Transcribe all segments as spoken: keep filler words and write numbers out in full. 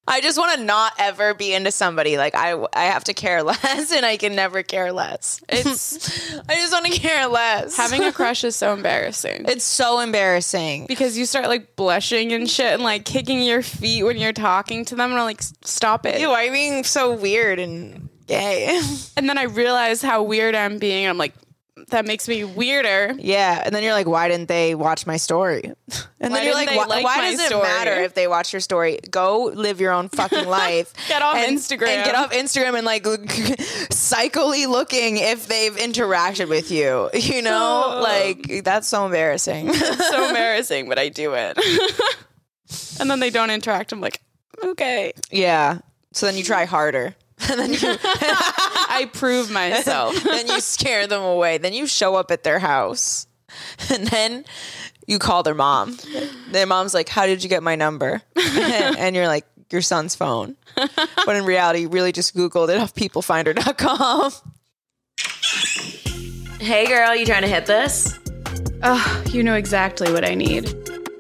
I just want to not ever be into somebody. Like I, I have to care less, and I can never care less. It's I just want to care less. having a crush is so embarrassing. It's so embarrassing because you start like blushing and shit and like kicking your feet when you're talking to them and I'm like, stop it. Ew, why are you being so weird and gay? And then I realize how weird I'm being. I'm like, that makes me weirder. Yeah, and then you're like, why didn't they watch my story? And Why then you're didn't like, they why, like why my does it story? matter if they watch your story? Go live your own fucking life. Get off and, Instagram. And get off Instagram and like psychically looking if they've interacted with you. You know? Oh. Like, that's so embarrassing. It's so embarrassing, but I do it. And then they don't interact. I'm like, okay. Yeah. So then you try harder. And then you I prove myself. then you scare them away. Then you show up at their house. And then you call their mom. Their mom's like, how did you get my number? And you're like, your son's phone. But in reality, you really just Googled it off people finder dot com. Hey girl, you trying to hit this? Oh, you know exactly what I need.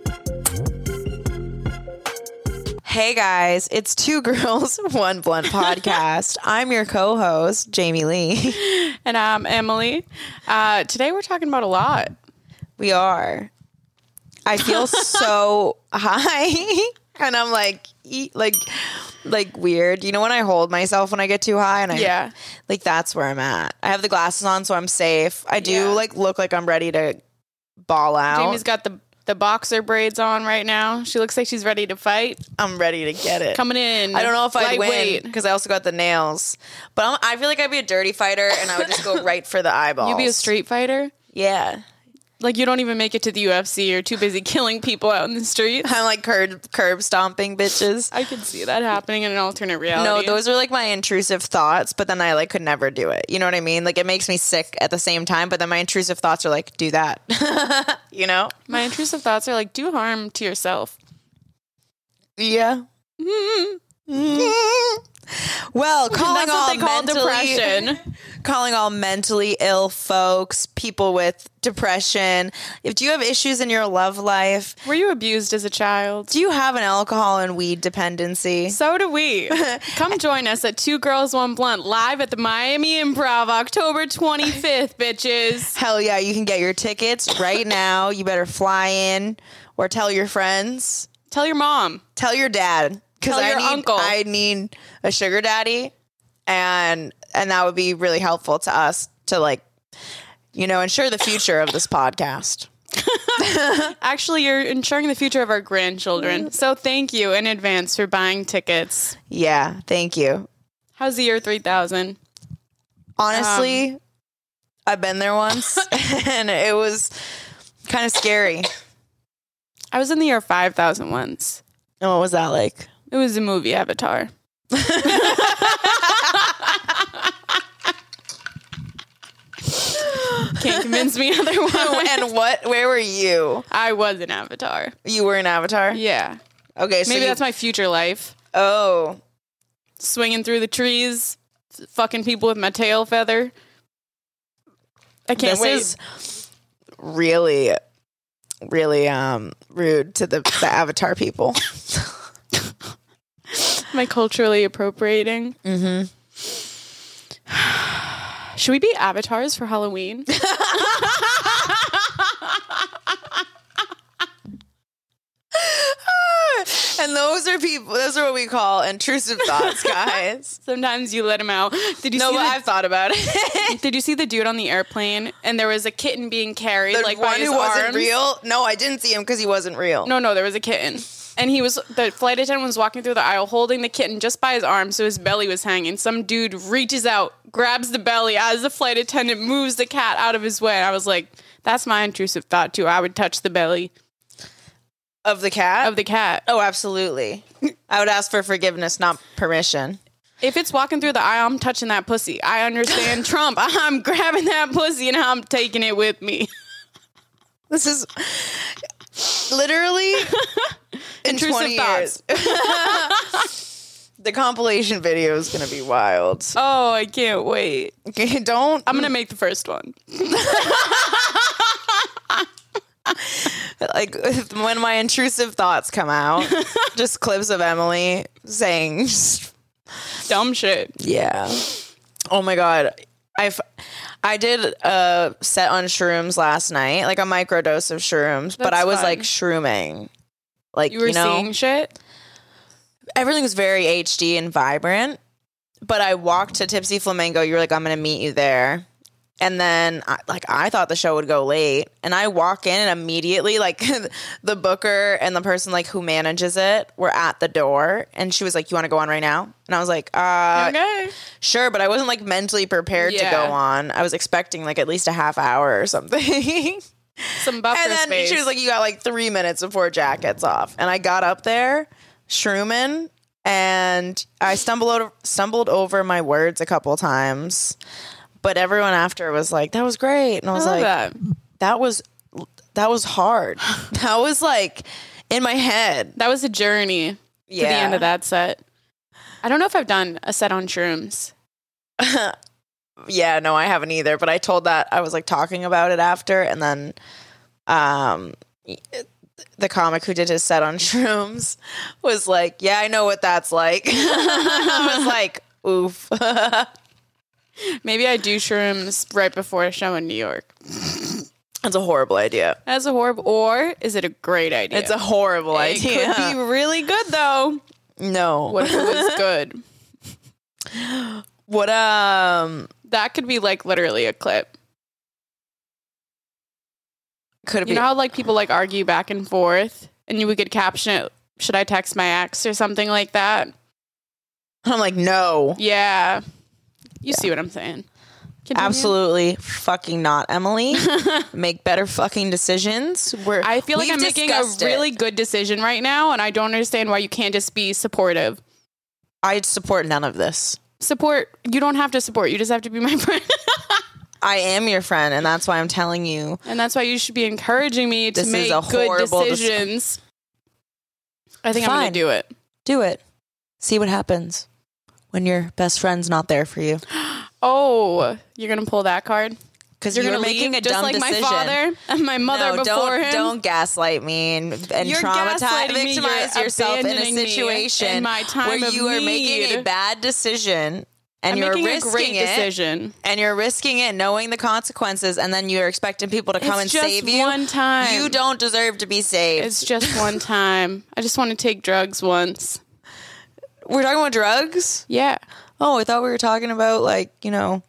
Hey guys, it's Two Girls, One Blunt podcast. I'm your co-host, Jamie Lee. And I'm Emily. Uh, today we're talking about a lot. We are. I feel so high. And I'm like, e- like, like weird. You know when I hold myself when I get too high? And I, Yeah. like that's where I'm at. I have the glasses on, so I'm safe. I do Yeah. like look like I'm ready to ball out. Jamie's got the, the boxer braids on right now. She looks like she's ready to fight. I'm ready to get it. Coming in. I don't know if I'd win lightweight. because I also got the nails. But I'm, I feel like I'd be a dirty fighter, and I would just go right for the eyeballs. You be a street fighter? Yeah. Like you don't even make it to the U F C. You're too busy killing people out in the streets. I'm like curb, curb stomping bitches. I could see that happening in an alternate reality. No, those are like my intrusive thoughts, but then I like could never do it. You know what I mean? Like it makes me sick at the same time, but then my intrusive thoughts are like, do that. You know? My intrusive thoughts are like, do harm to yourself. Yeah. Well, calling That's all what they call mentally, depression. calling all mentally ill folks, people with depression. If do you have issues in your love life? Were you abused as a child? Do you have an alcohol and weed dependency? So do we. Come join us at Two Girls, One Blunt live at the Miami Improv October twenty-fifth, bitches. Hell yeah, you can get your tickets right now. You better fly in or tell your friends. Tell your mom. Tell your dad. Because Tell I your need, uncle. I need a sugar daddy, and and that would be really helpful to us to like, you know, ensure the future of this podcast. Actually, you're ensuring the future of our grandchildren. So thank you in advance for buying tickets. Yeah, thank you. How's the year three thousand? Honestly, Um, I've been there once, and it was kind of scary. I was in the year five thousand once. And what was that like? It was the movie Avatar. Can't convince me otherwise. And what? Where were you? I was an Avatar. You were in Avatar? Yeah. Okay, so Maybe you- that's my future life. Oh, Swinging through the trees, fucking people with my tail feather. I can't this wait. is really, really um rude to the, the Avatar people. Am I culturally appropriating? Mm-hmm. Should we be avatars for Halloween? And those are people. Those are what we call intrusive thoughts, guys. Sometimes you let them out. Did you No, see but the, I've thought about it. Did you see the dude on the airplane and there was a kitten being carried The like by one his who wasn't arms? real. No, I didn't see him because he wasn't real. No, no, there was a kitten. And he was, the flight attendant was walking through the aisle holding the kitten just by his arm, so his belly was hanging. Some dude reaches out, grabs the belly as the flight attendant moves the cat out of his way. And I was like, that's my intrusive thought too. I would touch the belly Of the cat? of the cat. Oh, absolutely. I would ask for forgiveness, not permission. If it's walking through the aisle, I'm touching that pussy. I understand Trump. I'm grabbing that pussy and I'm taking it with me. This is literally in Intrusive twenty thoughts. years. The compilation video is going to be wild. Oh, I can't wait. Okay, don't. I'm going to make the first one. Like when my intrusive thoughts come out, just clips of Emily saying, Dumb shit. yeah. Oh my God. I've, I did a set on shrooms last night, like a microdose of shrooms, but That's I was fun. like shrooming. Like, You were you know, seeing shit? everything was very H D and vibrant, but I walked to Tipsy Flamingo. You were like, I'm going to meet you there. And then, I, like, I thought the show would go late. And I walk in and immediately, like, the booker and the person, like, who manages it were at the door. And she was like, you want to go on right now? And I was like, uh, Okay. sure. But I wasn't, like, mentally prepared Yeah. to go on. I was expecting, like, at least a half hour or something. Some buffer And then space. she was like, you got, like, three minutes before Jack gets off. And I got up there, shrooming, and I stumbled over, stumbled over my words a couple times. But everyone after was like, that was great. And I was I love like, that. that was that was hard. That was like in my head. That was a journey to the Yeah. end of that set. I don't know if I've done a set on shrooms. Yeah, no, I haven't either. But I told that I was like talking about it after, and then um the comic who did his set on shrooms was like, yeah, I know what that's like. I was like, oof. Maybe I do shrooms right before a show in New York. That's a horrible idea. That's a horrible, or is it a great idea? It's a horrible It idea. could be really good though. No. What if it was good? What um That could be like literally a clip. could it You be know how like people like argue back and forth, and you we could caption it. Should I text my ex or something like that? I'm like, no. Yeah, you see what I'm saying? Continue. Absolutely fucking not, Emily. Make better fucking decisions. We're, I feel like we've I'm making a discussed it. really good decision right now, and I don't understand why you can't just be supportive. I support none of this. Support. You don't have to support. You just have to be my friend. I am your friend, and that's why I'm telling you. And that's why you should be encouraging me to This is make a good horrible dis- decisions. I think I'm Fine. going to do it. Do it. See what happens when your best friend's not there for you. Oh, you're going to pull that card? Because You're you're, going to making leave a just dumb like decision. my father and my mother no, before don't, him? don't gaslight me and, and You're traumatize, gaslighting me. victimize You're yourself in a abandoning me situation in my time where of you are making a need. bad decision and I'm you're making a risking great it. decision. And you're risking it, knowing the consequences, and then you're expecting people to come It's and just save you. one time. You don't deserve to be saved. It's just one time. I just want to take drugs once. We're talking about drugs? Yeah. Oh, I thought we were talking about, like, you know.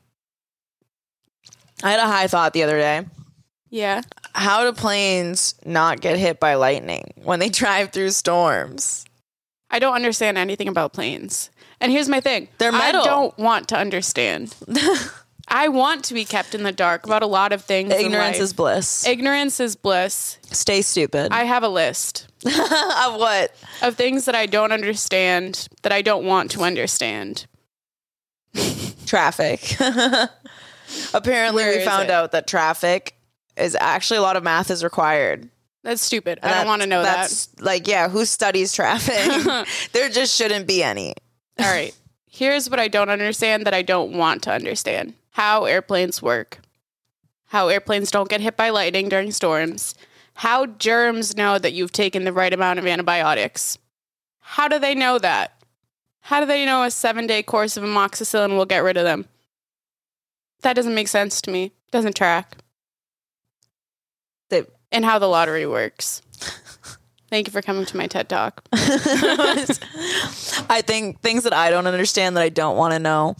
I had a high thought the other day. Yeah. How do planes not get hit by lightning when they drive through storms? I don't understand anything about planes. And here's my thing. They're metal. I don't want to understand. I want to be kept in the dark about a lot of things. in Ignorance life. is bliss. Ignorance is bliss. Stay stupid. I have a list of what? of things that I don't understand, that I don't want to understand. Traffic. Apparently, Where we is found it? out that traffic is actually a lot of math is required. That's stupid. I And don't want to know that. that's like, yeah, who studies traffic? There just shouldn't be any. All right. Here's what I don't understand that I don't want to understand. How airplanes work. How airplanes don't get hit by lightning during storms. How germs know that you've taken the right amount of antibiotics. How do they know that? How do they know a seven-day course of amoxicillin will get rid of them? That doesn't make sense to me. Doesn't track. They- And how the lottery works. Thank you for coming to my TED Talk. I think things that I don't understand that I don't want to know.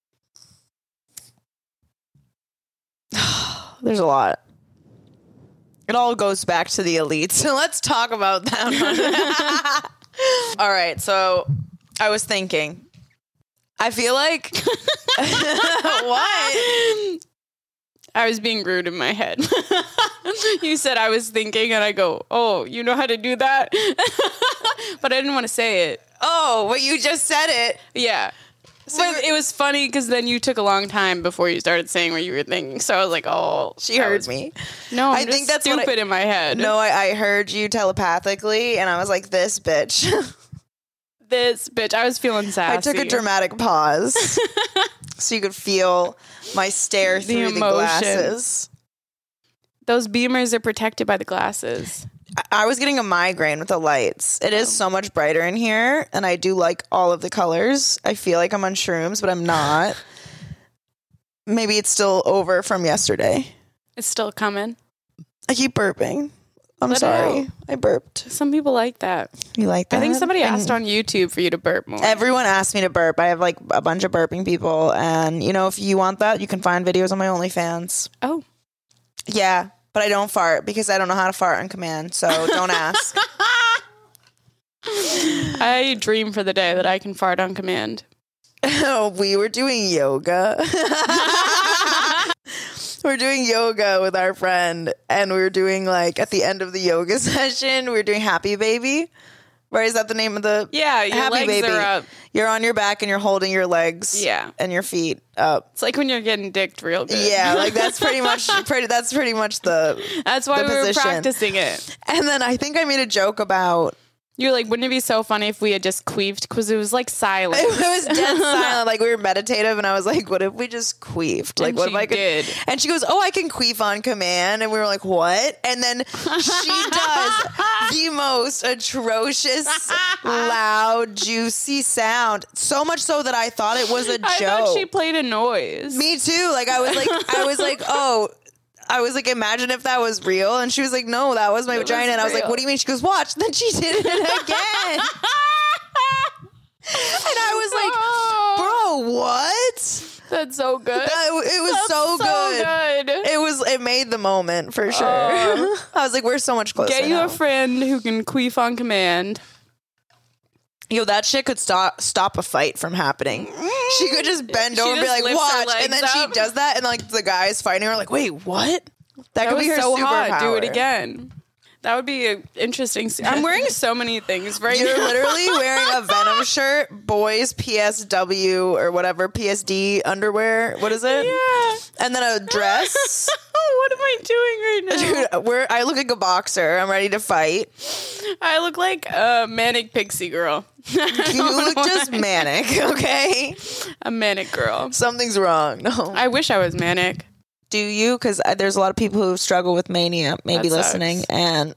There's a lot. It all goes back to the elites. So let's talk about them. All right. So I was thinking, I feel like what? I was being rude in my head. You said I was thinking, and I go, oh, you know how to do that? But I didn't want to say it. Oh, but you just said it. Yeah. So but you're- it was funny because then you took a long time before you started saying what you were thinking. So I was like, oh, She that heard was- me. No, I'm I just think that's what I- stupid in my head. No, I, I heard you telepathically, and I was like, this bitch. This bitch, I was feeling sassy. I took a dramatic pause so you could feel my stare The through the emotion. glasses. Those beamers are protected by the glasses. I was getting a migraine with the lights. It is so much brighter in here, and I do like all of the colors. I feel like I'm on shrooms, but I'm not. Maybe it's still over from yesterday. It's still coming. I keep burping. I'm Let it sorry. out. I burped. Some people like that. You like that? I think somebody And asked on YouTube for you to burp more. Everyone asked me to burp. I have like a bunch of burping people, and you know, if you want that, you can find videos on my OnlyFans. Oh. Yeah, but I don't fart because I don't know how to fart on command, so don't ask. I dream for the day that I can fart on command. We were doing yoga. We're doing yoga with our friend, and we were doing like at the end of the yoga session, we were doing Happy Baby. Right? Is that the name of the Yeah, your Happy legs Baby? are up. You're on your back and you're holding your legs, Yeah. and your feet up. It's like when you're getting dicked real good. Yeah, like that's pretty much pretty. That's pretty much the. That's why the we were position. practicing it. And then I think I made a joke about. You're like, wouldn't it be so funny if we had just queefed? Because it was like silent. It was dead silent. Like we were meditative, and I was like, "What if we just queefed? Like, And what she if I could?" did. And she goes, "Oh, I can queef on command." And we were like, "What?" And then she does the most atrocious, loud, juicy sound. So much so that I thought it was a I joke. thought she played a noise. Me too. Like I was like, I was like, oh. I was like, imagine if that was real. And she was like, no, that was my It vagina. was And I was like, real. what do you mean? She goes, watch. Then she did it again. And I was like, bro, what? That's so good. That- it was That's so, good. good. It was, it made the moment for sure. Oh. I was like, we're so much closer Get you now. a friend who can queef on command. Yo, that shit could stop stop a fight from happening. She could just bend She over and be just like, lifts her watch. And then legs she up. does that. And like the guys fighting her like, wait, what? That, That could was be her so superpower. hot. Do it again. That would be an interesting. se- I'm wearing so many things right You're now. literally wearing a Venom shirt, boys P S W or whatever, P S D underwear. What is it? Yeah. And then a dress. What am I doing right now? Dude, we're, I look like a boxer. I'm ready to fight. I look like a manic pixie girl. You look just manic, okay? A manic girl. Something's wrong. No. I wish I was manic. Do you? Because there's a lot of people who struggle with mania, maybe That sucks. listening. And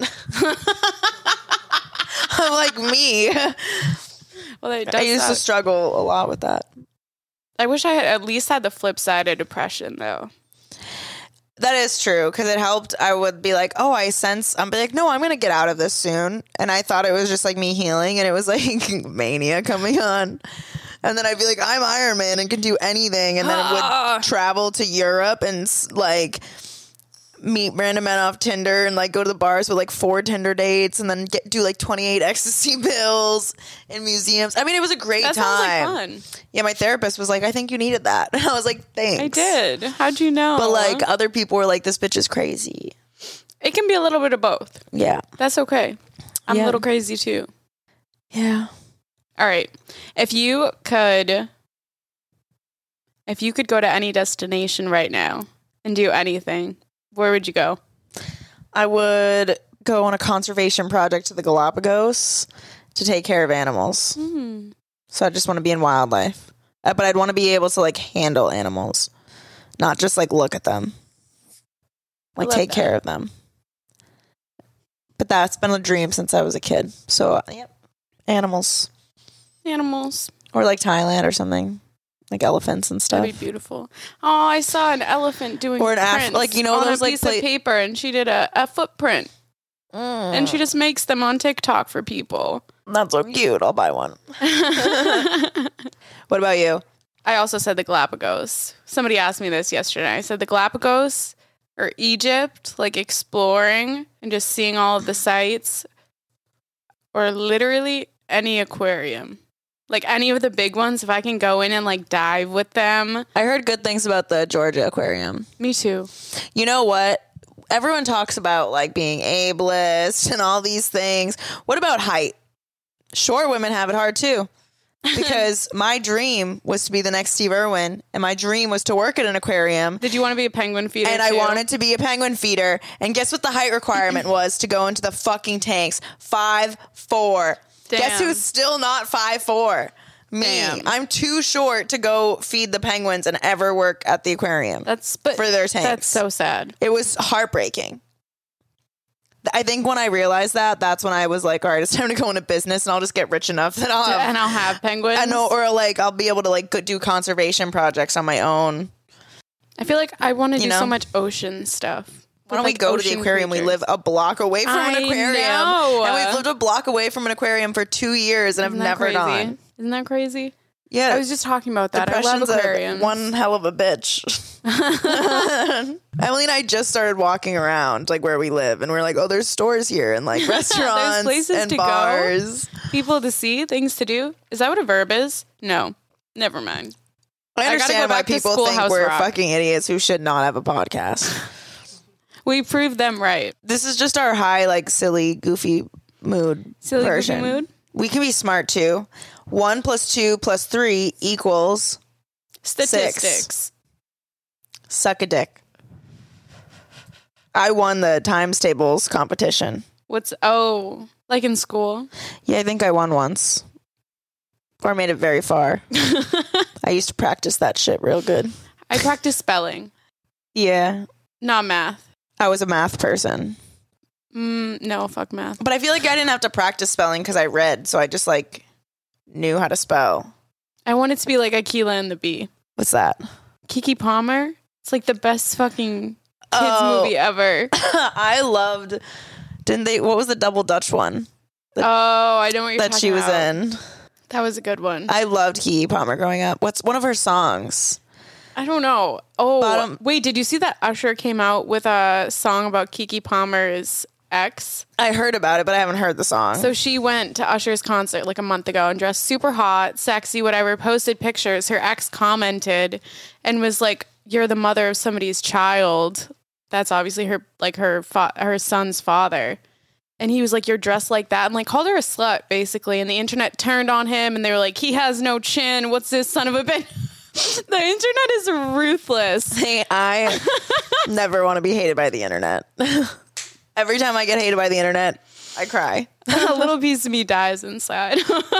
I'm like me. Well, it does I used to suck. struggle a lot with that. I wish I had at least had the flip side of depression, though. That is true because it helped. I would be like, oh, I sense. I'm be like, no, I'm going to get out of this soon. And I thought it was just like me healing, and it was like mania coming on. And then I'd be like, I'm Iron Man and can do anything. And then I would travel to Europe and like meet random men off Tinder and like go to the bars with like four Tinder dates and then get do like twenty-eight ecstasy pills in museums. I mean, it was a great That time. sounds like fun. Yeah, my therapist was like, I think you needed that. And I was like, thanks. I did. How'd you know? But like other people were like, this bitch is crazy. it can be a little bit of both. Yeah. That's okay. I'm Yeah. a little crazy too. Yeah. All right. If you could, if you could go to any destination right now and do anything, where would you go? I would go on a conservation project to the Galapagos to take care of animals. Hmm. So I just want to be in wildlife. Uh, But I'd want to be able to like handle animals, not just like look at them. Like love take that. care of them. But that's been a dream since I was a kid. So, uh, yep. Animals. Animals. Or like Thailand or something. Like elephants and stuff. That'd be beautiful. Oh, I saw an elephant doing Or an Af- prints like, you know, on those, a like, piece pla- of paper, and she did a, a footprint, Mm. and she just makes them on TikTok for people. That's so cute. I'll buy one. What about you? I also said the Galapagos. Somebody asked me this yesterday. I said the Galapagos or Egypt, like exploring and just seeing all of the sights, or literally any aquarium. Like any of the big ones, if I can go in and like dive with them. I heard good things about the Georgia Aquarium. Me too. You know what? Everyone talks about like being ableist and all these things. What about height? Short women have it hard too. Because my dream was to be the next Steve Irwin, and my dream was to work at an aquarium. Did you want to be a penguin feeder? And I too? wanted to be a penguin feeder. And guess what the height requirement was to go into the fucking tanks? five four. Guess Damn. who's still not five four? Me. Damn. I'm too short to go feed the penguins and ever work at the aquarium. That's but for their tanks. That's so sad. It was heartbreaking. I think when I realized that, that's when I was like, all right, it's time to go into business and I'll just get rich enough that I'll have, and I'll have penguins. I know, or like I'll be able to like go do conservation projects on my own. I feel like I want to do You know? so much ocean stuff. Why don't Like we go to the ocean aquarium? creatures. We live a block away from I an aquarium. know. And we've lived a block away from an aquarium for two years and Isn't I've that never crazy? gone. Isn't that crazy? Yeah. I was just talking about that. I love Depression's a aquariums. one hell of a bitch. Emily and I just started walking around like where we live and we're like, oh, there's stores here and like restaurants places and to go. bars. People to see, things to do. Is that what a verb is? No. Never mind. I gotta understand go why back to people think Schoolhouse we're Rock. fucking idiots who should not have a podcast. We proved them right. This is just our high, like silly, goofy mood Silly, goofy version. mood? We can be smart too. One plus two plus three equals Statistics. suck a dick. I won the times tables competition. What's, oh, like in school? Yeah, I think I won once. Or made it very far. I used to practice that shit real good. I practiced spelling, Yeah, not math. I was a math person. Mm, no, fuck math. But I feel like I didn't have to practice spelling because I read, so I just like knew how to spell. I wanted to be like Aquila and the Bee. What's that? Kiki Palmer. It's like the best fucking kids Oh. movie ever. I loved. Didn't they? What was the double Dutch one Oh, I know what you're that talking she was about. in? That was a good one. I loved Keke Palmer growing up. What's one of her songs? I don't know. Oh, Bottom- wait, did you see that Usher came out with a song about Kiki Palmer's ex? I heard about it, but I haven't heard the song. So she went to Usher's concert like a month ago and dressed super hot, sexy, whatever, posted pictures. Her ex commented and was like, "You're the mother of somebody's child." That's obviously her, like her, fa- her son's father. And he was like, "You're dressed like that," and like called her a slut, basically. And the internet turned on him, and they were like, "He has no chin. What's this son of a bitch?" The internet is ruthless. Hey, I never want to be hated by the internet. Every time I get hated by the internet, I cry. A little piece of me dies inside.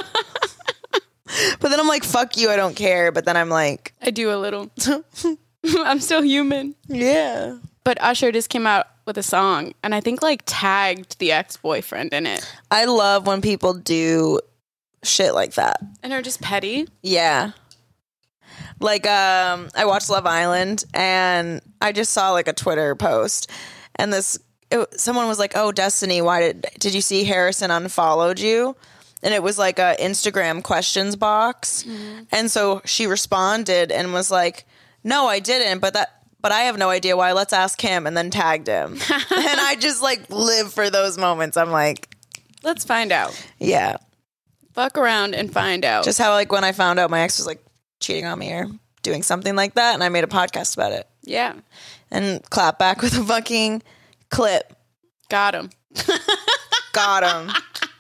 But then I'm like, fuck you, I don't care. But then I'm like, I do a little. I'm still human. yeah. But Usher just came out with a song, and I think like tagged the ex-boyfriend in it, I love when people do shit like that. and are just petty. Yeah. Like, um, I watched Love Island and I just saw like a Twitter post and this, it, someone was like, oh, Destiny, why did, did you see Harrison unfollowed you? And it was like a Instagram questions box. Mm-hmm. And so she responded and was like, no, I didn't, but that, but I have no idea why. Let's ask him, and then tagged him. And I just like live for those moments. I'm like, Let's find out. yeah. Fuck around and find out. Just how like when I found out my ex was like cheating on me or doing something like that, and I made a podcast about it yeah, and clap back with a fucking clip. got him. Got him.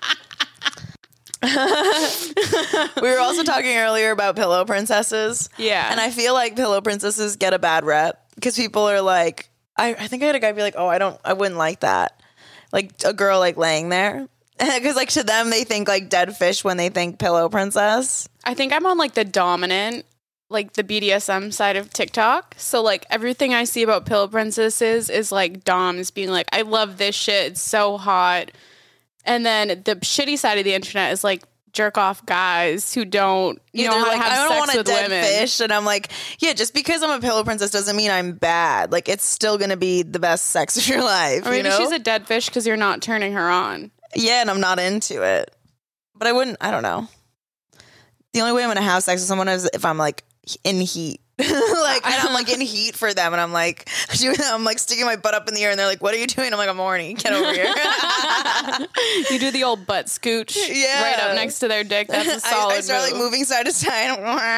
We were also talking earlier about pillow princesses. Yeah. And I feel like pillow princesses get a bad rep because people are like, I, I think I had a guy be like, oh, I don't, I wouldn't like that. Like a girl like laying there. Because like to them, they think like dead fish when they think pillow princess. I think I'm on like the dominant, like the B D S M side of TikTok. So like everything I see about pillow princesses is like doms being like, I love this shit. It's so hot. And then the shitty side of the internet is like jerk off guys who don't, you know, They're how like, to have I don't sex want a with dead women. fish. And I'm like, yeah, just because I'm a pillow princess doesn't mean I'm bad. Like it's still going to be the best sex of your life. Or maybe you know? she's a dead fish because you're not turning her on. Yeah, and I'm not into it. But I wouldn't, I don't know. The only way I'm going to have sex with someone is if I'm like in heat. Like, and I'm like in heat for them. And I'm like, doing, I'm like sticking my butt up in the air and they're like, what are you doing? I'm like, I'm horny. Get over here. You do the old butt scooch Yeah. right up next to their dick. That's a solid I, I start move. like moving side to side.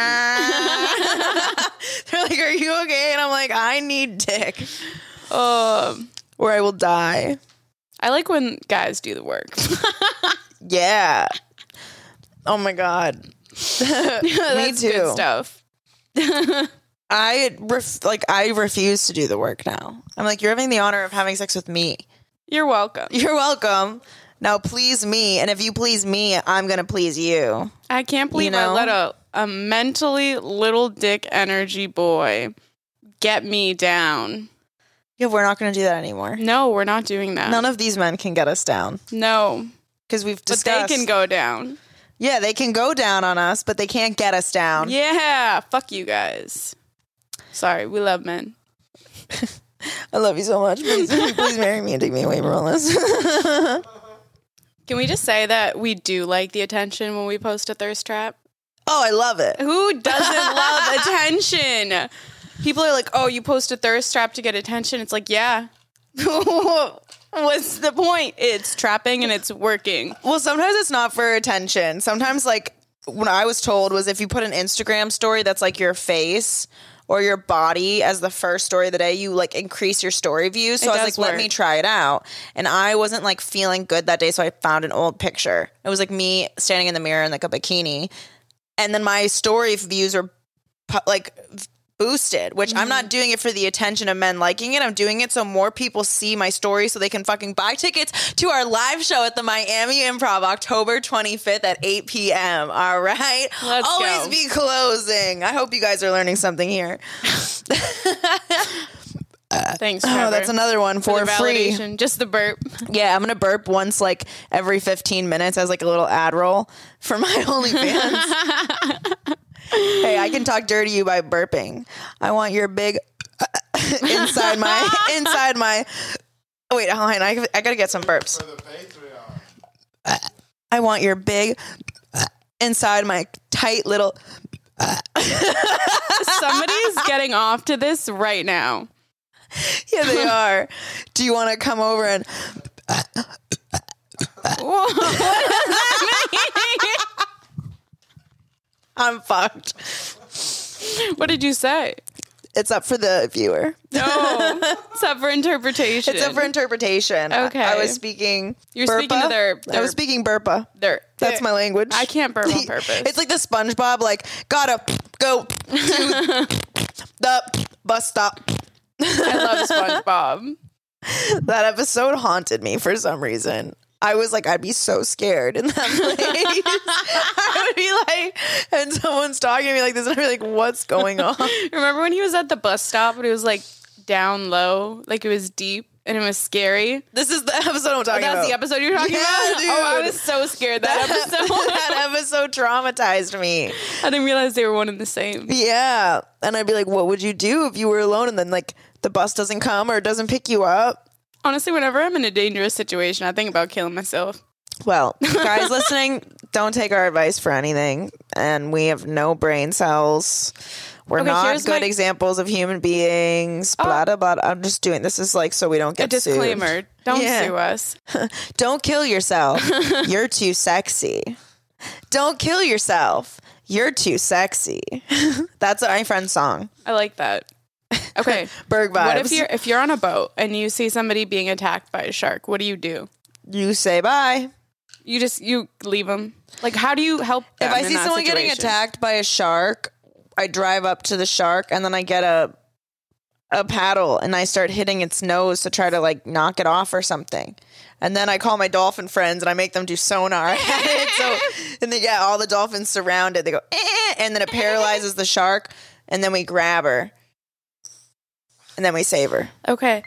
They're like, are you okay? And I'm like, I need dick Um, or I will die. I like when guys do the work. Yeah. Oh my God. That's too. good stuff. I ref- like I refuse to do the work now. I'm like, you're having the honor of having sex with me. You're welcome. You're welcome. Now please me, and if you please me, I'm gonna please you. I can't believe You know? I let a, a mentally little dick energy boy get me down. Yeah, we're not going to do that anymore. No, we're not doing that. None of these men can get us down. No. Because we've But discussed. they can go down. Yeah, they can go down on us, but they can't get us down. Yeah. Fuck you guys. Sorry, we love men. I love you so much. Please, please marry me and take me away from all this. Can we just say that we do like the attention when we post a thirst trap? Oh, I love it. Who doesn't love attention? People are like, oh, you post a thirst trap to get attention. It's like, yeah. What's the point? It's trapping and it's working. Well, sometimes it's not for attention. Sometimes, like, what I was told was if you put an Instagram story that's like your face or your body as the first story of the day, you like increase your story views. So It I was does like, let work. me try it out. And I wasn't like feeling good that day. So I found an old picture. It was like me standing in the mirror in like a bikini. And then my story views were pu- like boosted, which I'm not doing it for the attention of men liking it. I'm doing it so more people see my story so they can fucking buy tickets to our live show at the Miami Improv October twenty-fifth at eight p.m. All right? Let's Always go. be closing. I hope you guys are learning something here. Thanks, Oh, Trevor. that's another one for, for the free. validation. Just the burp. Yeah, I'm going to burp once like every fifteen minutes as like a little ad roll for my OnlyFans. Hey, I can talk dirty to you by burping. I want your big inside my inside my. Oh wait, hold on. I I gotta get some burps. For the Patreon. I want your big inside my tight little. Somebody's getting off to this right now. Yeah, they are. Do you want to come over and? What does that mean? I'm fucked. What did you say? It's up for the viewer. No. It's up for interpretation. It's up for interpretation. I- Okay. I, was speaking. You're Burpa. speaking to their- I their- was speaking Burpa. There. That's my language. I can't burp on purpose. It's like the SpongeBob, like, gotta go to the bus stop. I love SpongeBob. That episode haunted me for some reason. I was like, I'd be so scared in that place. I would be like, and someone's talking to me like this, and I'd be like, what's going on? Remember when he was at the bus stop and it was like down low, like it was deep and it was scary? This is the episode I'm talking That's about. the episode you're talking Yeah, about? dude. Oh, I was so scared that, episode. that episode traumatized me. I didn't realize they were one and the same. Yeah. And I'd be like, what would you do if you were alone and then like the bus doesn't come or doesn't pick you up? Honestly, whenever I'm in a dangerous situation, I think about killing myself. Well, guys listening, don't take our advice for anything. And we have no brain cells. We're Okay, not here's good my- examples of human beings. Oh. Blah, blah, blah. I'm just doing this is like so we don't A get sued. disclaimer. Don't Yeah. sue us. Don't kill yourself. You're too sexy. Don't kill yourself. You're too sexy. That's my friend's song. I like that. Okay. Berg vibes. What if you're if you're on a boat and you see somebody being attacked by a shark? What do you do? You say bye. You just you leave them. Like, how do you help them If I in see that someone getting situation? attacked by a shark, I drive up to the shark and then I get a a paddle and I start hitting its nose to try to like knock it off or something. And then I call my dolphin friends and I make them do sonar at it. So and they get all the dolphins surround it. They go eh, and then it paralyzes the shark and then we grab her. And then we save her. Okay,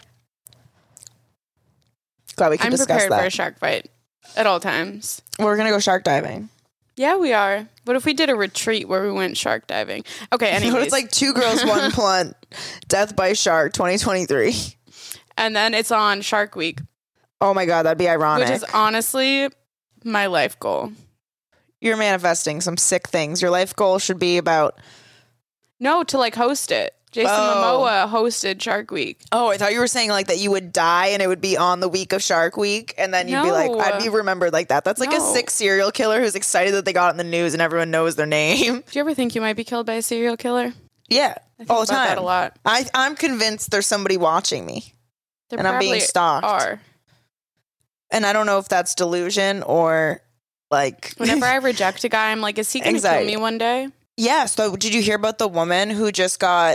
Glad we can I'm discuss prepared that. for a shark bite at all times. We're gonna go shark diving. Yeah, we are. What if we did a retreat where we went shark diving? Okay, anyways. It's like two girls, one blunt. Death by shark, twenty twenty-three. And then it's on Shark Week, Oh my god, that'd be ironic. which is honestly my life goal. You're manifesting some sick things. Your life goal should be about. No, to like host it. Jason Oh. Momoa hosted Shark Week. Oh, I thought you were saying like that you would die and it would be on the week of Shark Week, and then you'd be like, No. I'd be remembered like that. That's like a No. sick serial killer who's excited that they got it in the news and everyone knows their name. Do you ever think you might be killed by a serial killer? Yeah, think all the about that time. a lot. I I'm convinced there's somebody watching me, There And I'm being probably stalked. Are. and I don't know if that's delusion or like. Whenever I reject a guy, I'm like, is he going to kill Anxiety. me one day? Yeah. So did you hear about the woman who just got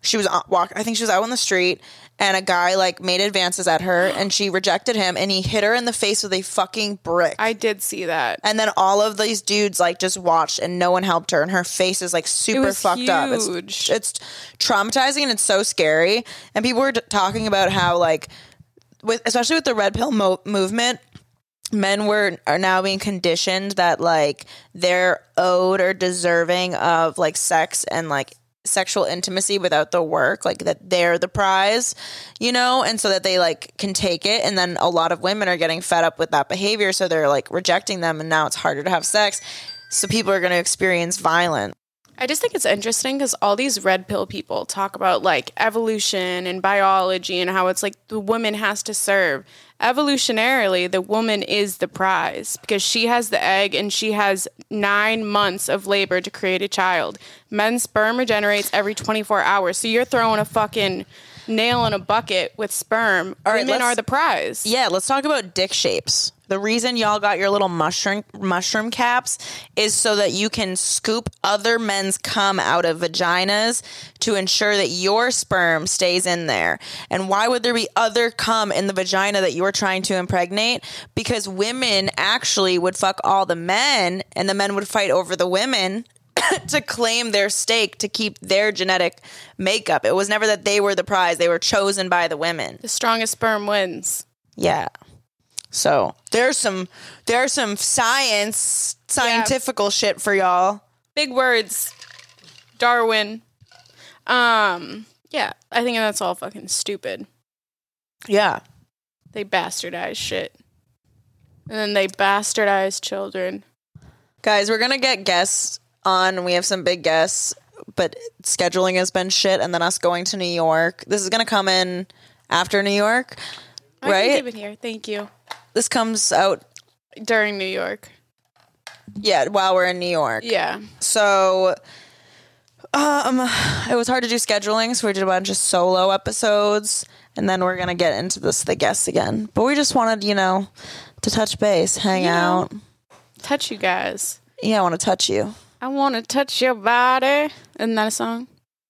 she was on, walk. I think she was out on the street, and a guy like made advances at her, and she rejected him, and he hit her in the face with a fucking brick. I did see that. And then all of these dudes like just watched, and no one helped her, and her face is like super was fucked up. It's, huge. it's traumatizing, and it's so scary. And people were t- talking about how like, with especially with the red pill mo- movement. Men were are now being conditioned that like they're owed or deserving of like sex and like sexual intimacy without the work, like that they're the prize, you know, and so that they like can take it. And then a lot of women are getting fed up with that behavior, so they're like rejecting them, and now it's harder to have sex. So people are going to experience violence. I just think it's interesting because all these red pill people talk about like evolution and biology and how it's like the woman has to serve. Evolutionarily, the woman is the prize because she has the egg and she has nine months of labor to create a child. Men's sperm regenerates every twenty-four hours. So you're throwing a fucking nail in a bucket with sperm. All right, Women let's- are the prize. Yeah, let's talk about dick shapes. The reason y'all got your little mushroom mushroom caps is so that you can scoop other men's cum out of vaginas to ensure that your sperm stays in there. And why would there be other cum in the vagina that you're trying to impregnate? Because women actually would fuck all the men, and the men would fight over the women to claim their stake to keep their genetic makeup. It was never that they were the prize. They were chosen by the women. The strongest sperm wins. Yeah. So there's some there's some science, scientifical shit for y'all. Big words. Darwin. Um, yeah, I think that's all fucking stupid. Yeah. They bastardize shit. And then they bastardize children. Guys, we're going to get guests on, and we have some big guests, but scheduling has been shit, and then us going to New York. This is going to come in after New York, I can right? keep it here. Thank you. This comes out, During New York. yeah, while we're in New York. Yeah. So, um, it was hard to do scheduling, so we did a bunch of solo episodes, and then we're gonna get into this the guests again. But we just wanted, you know, to touch base, hang You know. out. Touch you guys. Yeah, I want to touch you. I want to touch your body. Isn't that a song?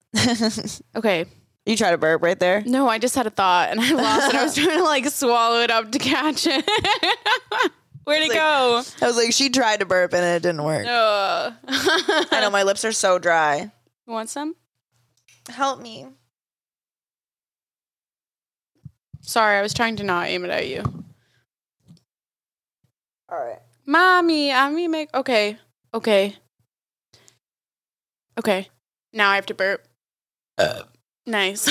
Okay. You try to burp right there. No, I just had a thought and I lost it. I was trying to like swallow it up to catch it. Where'd it Like- go? I was like, she tried to burp and it didn't work. Uh, I know my lips are so dry. You want some? Help me. Sorry, I was trying to not aim it at you. All right. Mommy, I mean, make okay, okay, okay. Now I have to burp. Uh. Nice.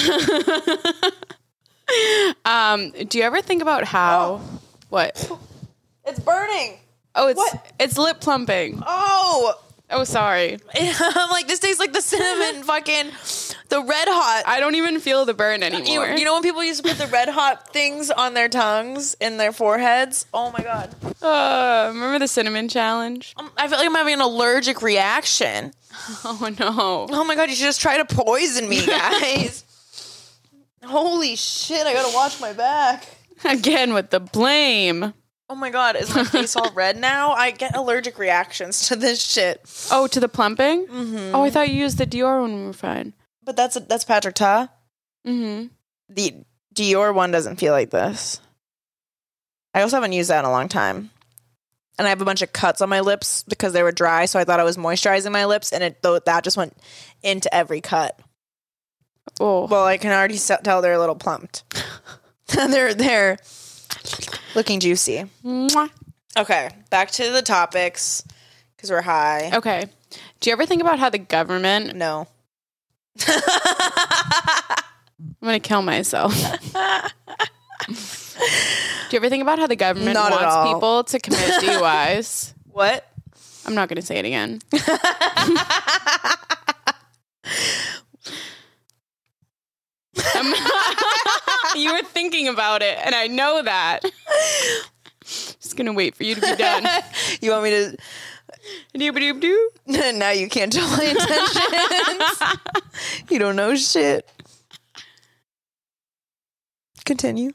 um, do you ever think about how? Oh. What? It's burning. Oh, it's What? it's lip plumping. Oh. Oh, sorry. I'm like, this tastes like the cinnamon fucking, the red hot. I don't even feel the burn You, anymore. you know when people used to put the red hot things on their tongues, in their foreheads? Oh my God. Uh, remember the cinnamon challenge? Um, I feel like I'm having an allergic reaction. Oh no. Oh my God, you should just try to poison me, guys. Holy shit, I gotta watch my back. Again with the blame. Oh my God, is my face all red now? I get allergic reactions to this shit. Oh, to the plumping? Mm-hmm. Oh, I thought you used the Dior when we were fine. But that's that's Patrick Ta. Mm-hmm. The Dior one doesn't feel like this. I also haven't used that in a long time. And I have a bunch of cuts on my lips because they were dry, so I thought I was moisturizing my lips, and it though that just went into every cut. Oh. Well, I can already se- tell they're a little plumped. they're they're looking juicy. Mwah. Okay, back to the topics because we're high. Okay. Do you ever think about how the government... No. I'm going to kill myself. Do you ever think about how the government Not at wants all. people to commit D U Is? What? I'm not going to say it again. Um, you were thinking about it, and I know that. Just going to wait for you to be done. You want me to? Doop-a-doop-doo. Now you can't tell my intentions. You don't know shit. Continue.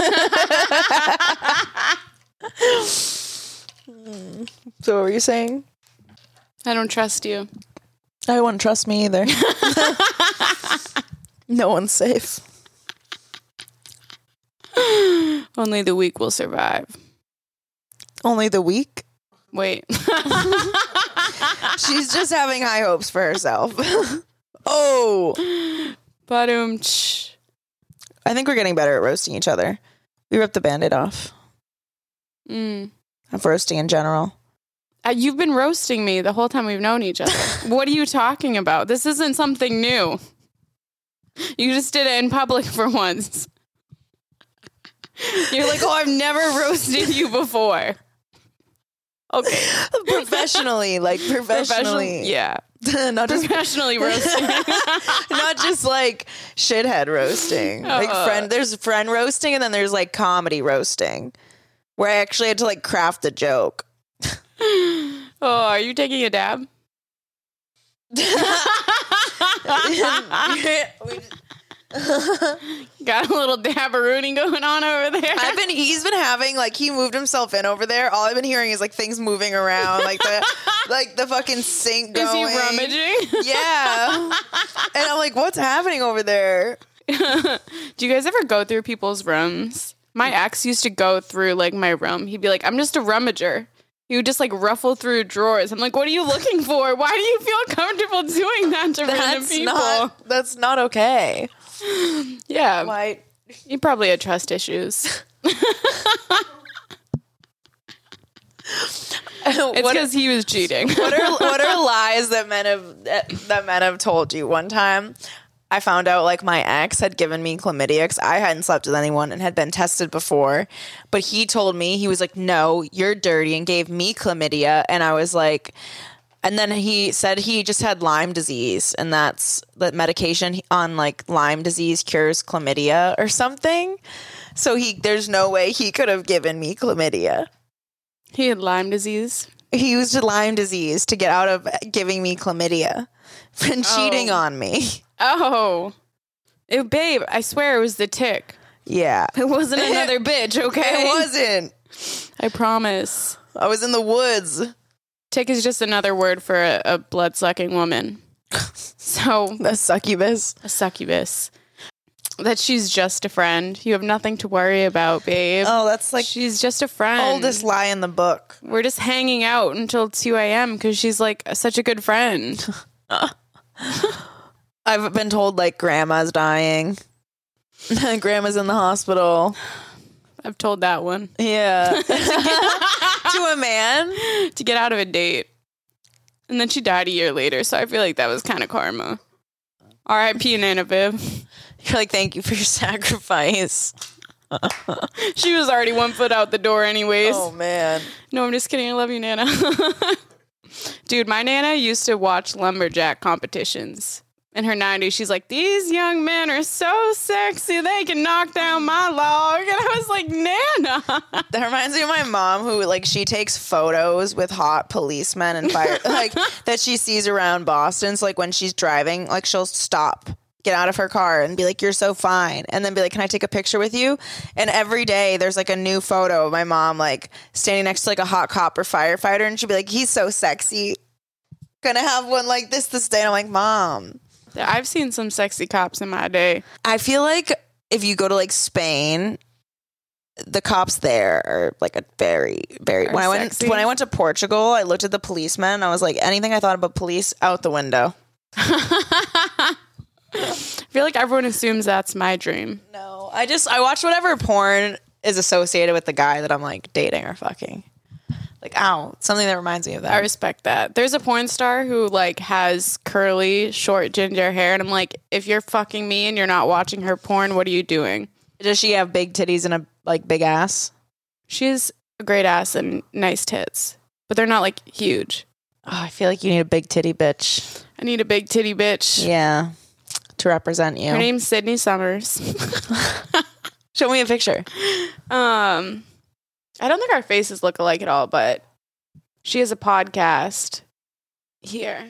So what were you saying? I don't trust you. I wouldn't trust me either. No one's safe. Only the weak will survive. Only the weak? Wait. She's just having high hopes for herself. Oh. But um, I think we're getting better at roasting each other. We ripped the Band-Aid off. Mm. Of roasting in general. Uh, you've been roasting me the whole time we've known each other. What are you talking about? This isn't something new. You just did it in public for once. You're like, oh, I've never roasted you before. Okay. Professionally, like professionally. Professional- yeah. Not just Professionally roasting. not just like shithead roasting. Like Uh. friend there's friend roasting and then there's like comedy roasting. Where I actually had to like craft a joke. Oh, are you taking a dab? Got a little dabberoonie going on over there. I've been he's been having like he moved himself in over there. All I've been hearing is like things moving around, like the like the fucking sink going. Is he rummaging? Yeah. And I'm like, what's happening over there? Do you guys ever go through people's rooms? My ex used to go through like my room. He'd be like, I'm just a rummager. He would just like ruffle through drawers. I'm like, what are you looking for? Why do you feel comfortable doing that to random That's people? not that's not okay. Yeah. Why? He probably had trust issues. It's What- because he was cheating. What are what are lies that men have that, that men have told you? One time, I found out like my ex had given me chlamydia because I hadn't slept with anyone and had been tested before. But he told me, he was like, "No, you're dirty," and gave me chlamydia. And I was like, and then he said he just had Lyme disease, and that's the medication on like Lyme disease cures chlamydia or something. So he, there's no way he could have given me chlamydia. He had Lyme disease. He used Lyme disease to get out of giving me chlamydia and cheating Oh. on me. Oh. Ew, babe, I swear it was the tick. Yeah. It wasn't another bitch, okay? It wasn't. I promise. I was in the woods. Tick is just another word for a, a blood-sucking woman. So, A succubus. a succubus. That she's just a friend. You have nothing to worry about, babe. Oh, that's like She's just a friend. oldest lie in the book. We're just hanging out until two a.m. because she's like such a good friend. I've been told like grandma's dying. Grandma's in the hospital. I've told that one. Yeah. To a man. To get out of a date. And then she died a year later, so I feel like that was kind of karma. R I P Nana Viv. You're like, thank you for your sacrifice. She was already one foot out the door anyways. Oh, man. No, I'm just kidding. I love you, Nana. Dude, my Nana used to watch lumberjack competitions. In her nineties, she's like, these young men are so sexy, they can knock down my log. And I was like, Nana. That reminds me of my mom who, like, she takes photos with hot policemen and fire, like, that she sees around Boston. So, like, when she's driving, like, she'll stop, get out of her car and be like, you're so fine. And then be like, can I take a picture with you? And every day there's, like, a new photo of my mom, like, standing next to, like, a hot cop or firefighter. And she'll be like, he's so sexy. Gonna have one like this this day. And I'm like, Mom. I've seen some sexy cops in my day. I feel like if you go to like Spain, the cops there are like a very, very. Are When I went sexy? when I went to Portugal, I looked at the policemen. And I was like, anything I thought about police out the window. I feel like everyone assumes that's my dream. No, I just I watch whatever porn is associated with the guy that I'm like dating or fucking. Like, ow, something that reminds me of that. I respect that. There's a porn star who like has curly, short, ginger hair, and I'm like, if you're fucking me and you're not watching her porn, what are you doing? Does she have big titties and a like big ass? She has a great ass and nice tits, but they're not like huge. Oh, I feel like you need a big titty bitch. I need a big titty bitch. Yeah, to represent you. Her name's Sydney Summers. Show me a picture. Um, I don't think our faces look alike at all, but she has a podcast. Here.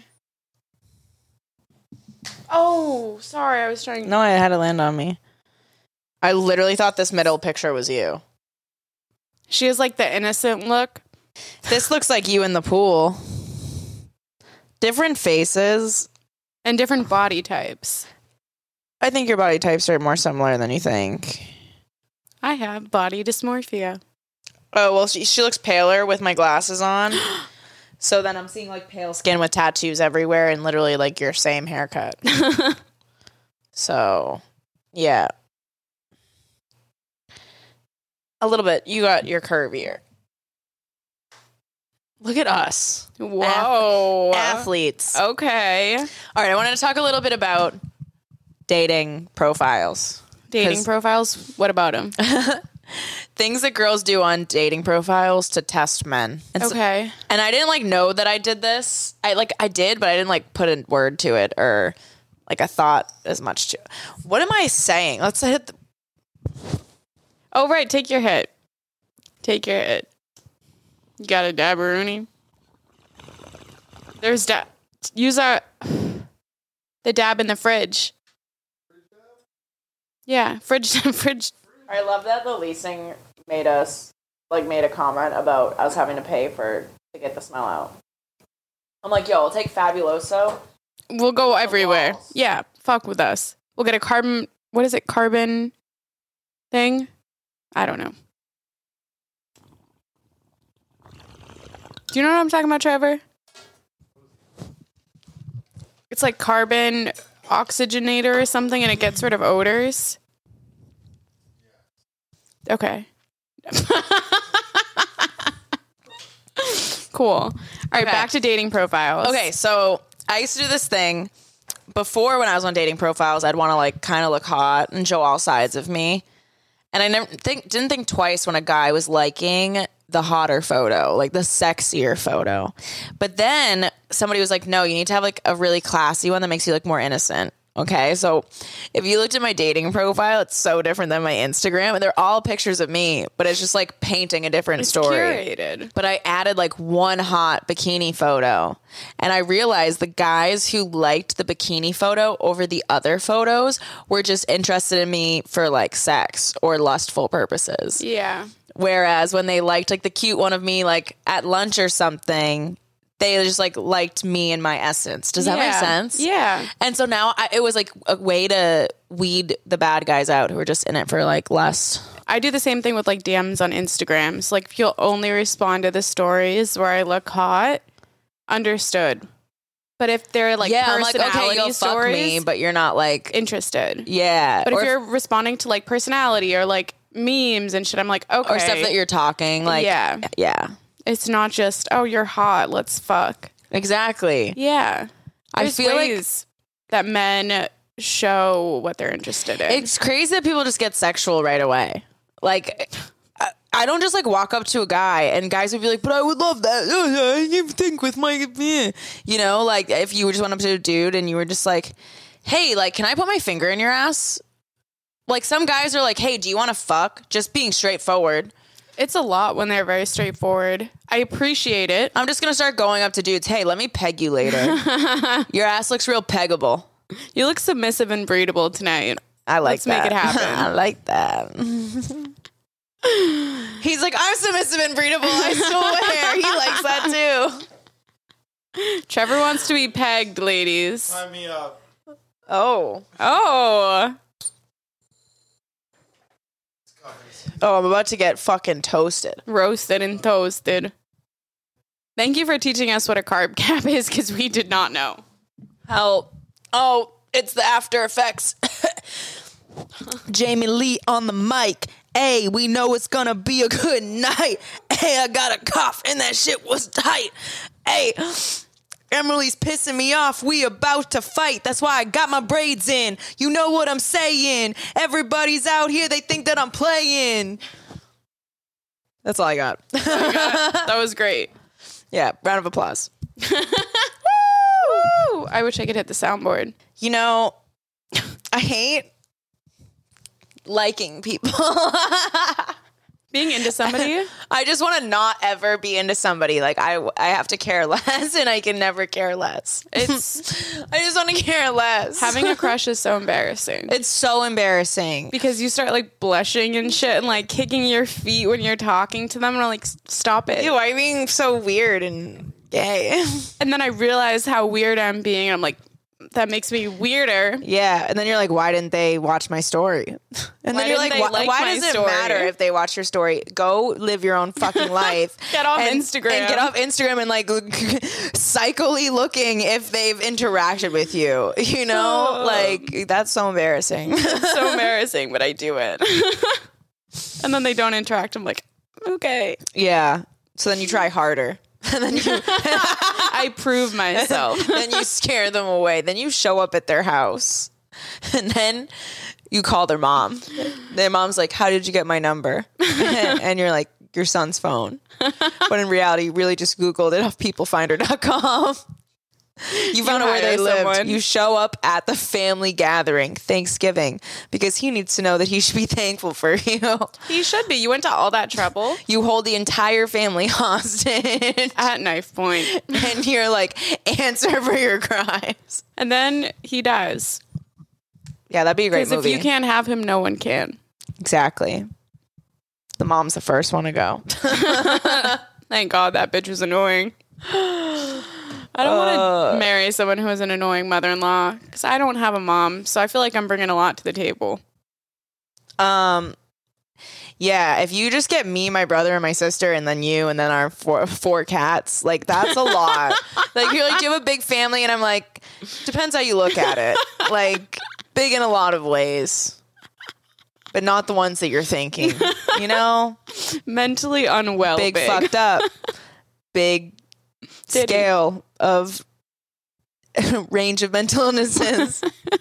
Oh, sorry. I was trying. No, I had to land on me. I literally thought this middle picture was you. She has like the innocent look. This looks like you in the pool. Different faces. And different body types. I think your body types are more similar than you think. I have body dysmorphia. Oh, well, she, she looks paler with my glasses on. So then I'm seeing like pale skin with tattoos everywhere and literally like your same haircut. So, yeah. A little bit. You got your curvier. Look at us. Whoa. Athletes. Okay. All right, I wanted to talk a little bit about dating profiles. Dating 'Cause- profiles? What about them? Things that girls do on dating profiles to test men. And so- Okay. and I didn't like know that I did this. I like I did, but I didn't like put a word to it or like I thought as much to. What am I saying? Let's hit the Oh, right. Take your hit. Take your hit. You got a dabberoonie? There's dab. Use our the dab in the fridge. Yeah, fridge, fridge. I love that the leasing made us like made a comment about us having to pay for to get the smell out. I'm like, yo, I'll take Fabuloso. We'll go everywhere. walls. Yeah, fuck with us. We'll get a carbon. What is it? Carbon thing? I don't know. Do you know what I'm talking about, Trevor? It's like carbon oxygenator or something, and it gets rid of odors. Okay. Cool. All right, Okay. back to dating profiles. Okay, so I used to do this thing before when I was on dating profiles. I'd want to like kind of look hot and show all sides of me, and I never think didn't think twice when a guy was liking the hotter photo, like the sexier photo. But then somebody was like, no, you need to have like a really classy one that makes you look more innocent. Okay, so if you looked at my dating profile, it's so different than my Instagram, and they're all pictures of me, but it's just like painting a different It's story. curated. But I added like one hot bikini photo, and I realized the guys who liked the bikini photo over the other photos were just interested in me for like sex or lustful purposes. Yeah. Whereas when they liked like the cute one of me like at lunch or something, they just like liked me and my essence. Does that make Yeah. sense? Yeah. And so now I, it was like a way to weed the bad guys out who were just in it for like lust. I do the same thing with like D Ms on Instagram. So like if you'll only respond to the stories where I look hot, understood. But if they're like yeah, I'm like, personality okay, you'll fuck stories, me, but you're not like, interested. yeah. But or if you're responding to like personality or like memes and shit, I'm like, okay. or stuff that you're talking like, Yeah. yeah, It's not just, oh, you're hot, let's fuck. exactly. Yeah. I There's feel like ways that men show what they're interested in. it's crazy that people just get sexual right away. Like, I, I don't just like walk up to a guy and guys would be like, but I would love that. Oh, I can think with my, you know, like if you just went up to a dude and you were just like, hey, like, can I put my finger in your ass? Like some guys are like, hey, do you want to fuck? Just being straightforward. It's a lot when they're very straightforward. I appreciate it. I'm just going to start going up to dudes. Hey, let me peg you later. Your ass looks real peggable. You look submissive and breedable tonight. I like Let's that. make it happen. I like that. He's like, I'm submissive and breedable. I swear. He likes that too. Trevor wants to be pegged, ladies. Sign me up. Oh. Oh. Oh, I'm about to get fucking toasted. Roasted and toasted. Thank you for teaching us what a carb cap is, because we did not know. Help. Oh, it's the After Effects. Jamie Lee on the mic. Hey, we know it's gonna be a good night. Hey, I got a cough and that shit was tight. Hey, Emily's pissing me off. We about to fight. That's why I got my braids in. You know what I'm saying. Everybody's out here. They think that I'm playing. That's all I got. That was great. Yeah, round of applause. Woo! I wish I could hit the soundboard. You know, I hate liking people. Being into somebody? I just want to not ever be into somebody. Like I, I have to care less, and I can never care less. It's I just want to care less. having a crush is so embarrassing. It's so embarrassing. Because you start like blushing and shit and like kicking your feet when you're talking to them, and I'm like, stop it. Ew, why are you being so weird and gay? And then I realize how weird I'm being, and I'm like, that makes me weirder. Yeah, and then you're like, why didn't they watch my story? And Why then you're like, didn't they why, like why my does it story? matter if they watch your story? Go live your own fucking life. Get off and, Instagram. And get off Instagram and like psychically looking if they've interacted with you. You know, Oh. like that's so embarrassing. So embarrassing, but I do it. And then they don't interact. I'm like, okay. Yeah. So then you try harder. And then you I prove myself. then you scare them away. Then you show up at their house. And then you call their mom. Their mom's like, how did you get my number? And you're like, your son's phone. But in reality, you really just Googled it off people finder dot com. You found out where they hire lived. someone. You show up at the family gathering, Thanksgiving, because he needs to know that he should be thankful for you. He should be. You went to all that trouble You hold the entire family hostage. at knife point. And you're like, answer for your crimes. And then he dies. Yeah, that'd be a great Because if movie. you can't have him, no one can. Exactly. The mom's the first one to go. Thank God that bitch was annoying. I don't want Uh. to marry someone who has an annoying mother-in-law because I don't have a mom, so I feel like I'm bringing a lot to the table. Um, yeah, if you just get me, my brother, and my sister, and then you, and then our four four cats, like that's a lot. Like you're like, do you have a big family? And I'm like, depends how you look at it. Like big in a lot of ways, but not the ones that you're thinking. You know, Mentally unwell, big, big. fucked up, big Diddy. scale of range of mental illnesses.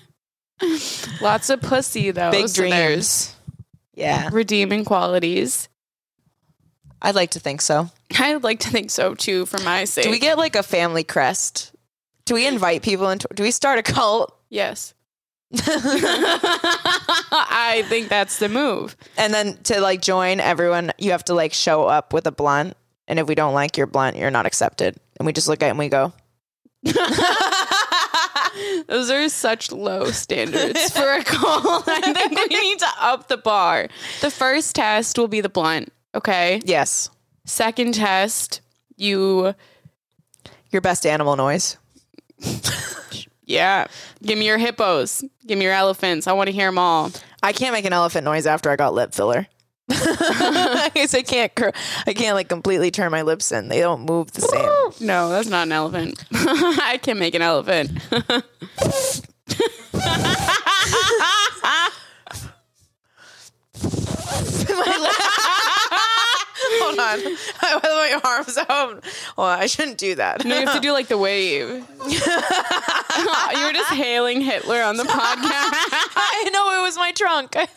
Lots of pussy though. Big so there's dreams. Yeah, redeeming qualities. I'd like to think so. I'd like to think so too, for my sake. Do we get like a family crest? Do we invite people into? Do we start a cult? Yes. I think that's the move. And then to like join everyone, you have to like show up with a blunt. And if we don't like your blunt, you're not accepted. And we just look at it and we go, Those are such low standards for a call. I think we need to up the bar. The first test will be the blunt, okay? yes, Second test, you, your best animal noise. yeah, give me your hippos. Give me your elephants. I want to hear them all. I can't make an elephant noise after I got lip filler. I guess I can't. Cur- I can't like completely turn my lips in. They don't move the same. No, that's not an elephant. I can make an elephant. Hold on. I have my arms out. Well, I shouldn't do that. No, you have to do like the wave. You were just hailing Hitler on the podcast. I know it was my trunk. All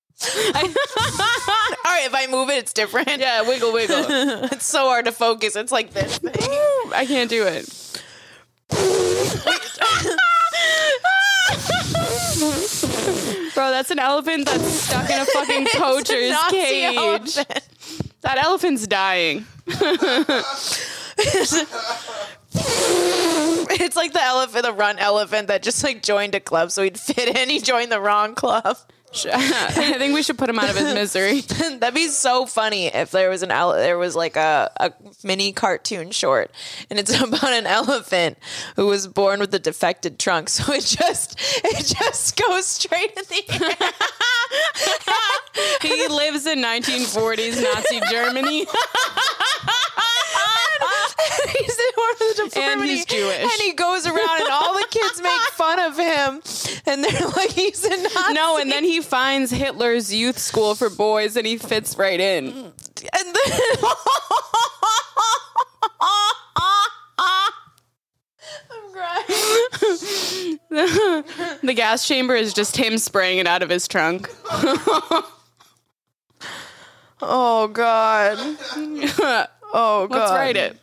right, if I move it, it's different. Yeah, wiggle, wiggle. It's so hard to focus. It's like this thing. I can't do it. Bro, that's an elephant that's stuck in a fucking It's a poacher's Nazi cage. elephant. That elephant's dying. It's like the elephant, the run elephant that just like joined a club so he'd fit in. He joined the wrong club. I think we should put him out of his misery. That'd be so funny if there was an ele- there was like a, a mini cartoon short, and it's about an elephant who was born with a defected trunk, so it just it just goes straight in the air. He lives in nineteen forties Nazi Germany. He's born with a deformity, And he's Jewish. and he goes around, and all the kids make fun of him, and they're like, he's a Nazi. No, and then he finds Hitler's youth school for boys, and he fits right in. and then. I'm crying. The gas chamber is just him spraying it out of his trunk. Oh God. Oh God. Let's write it.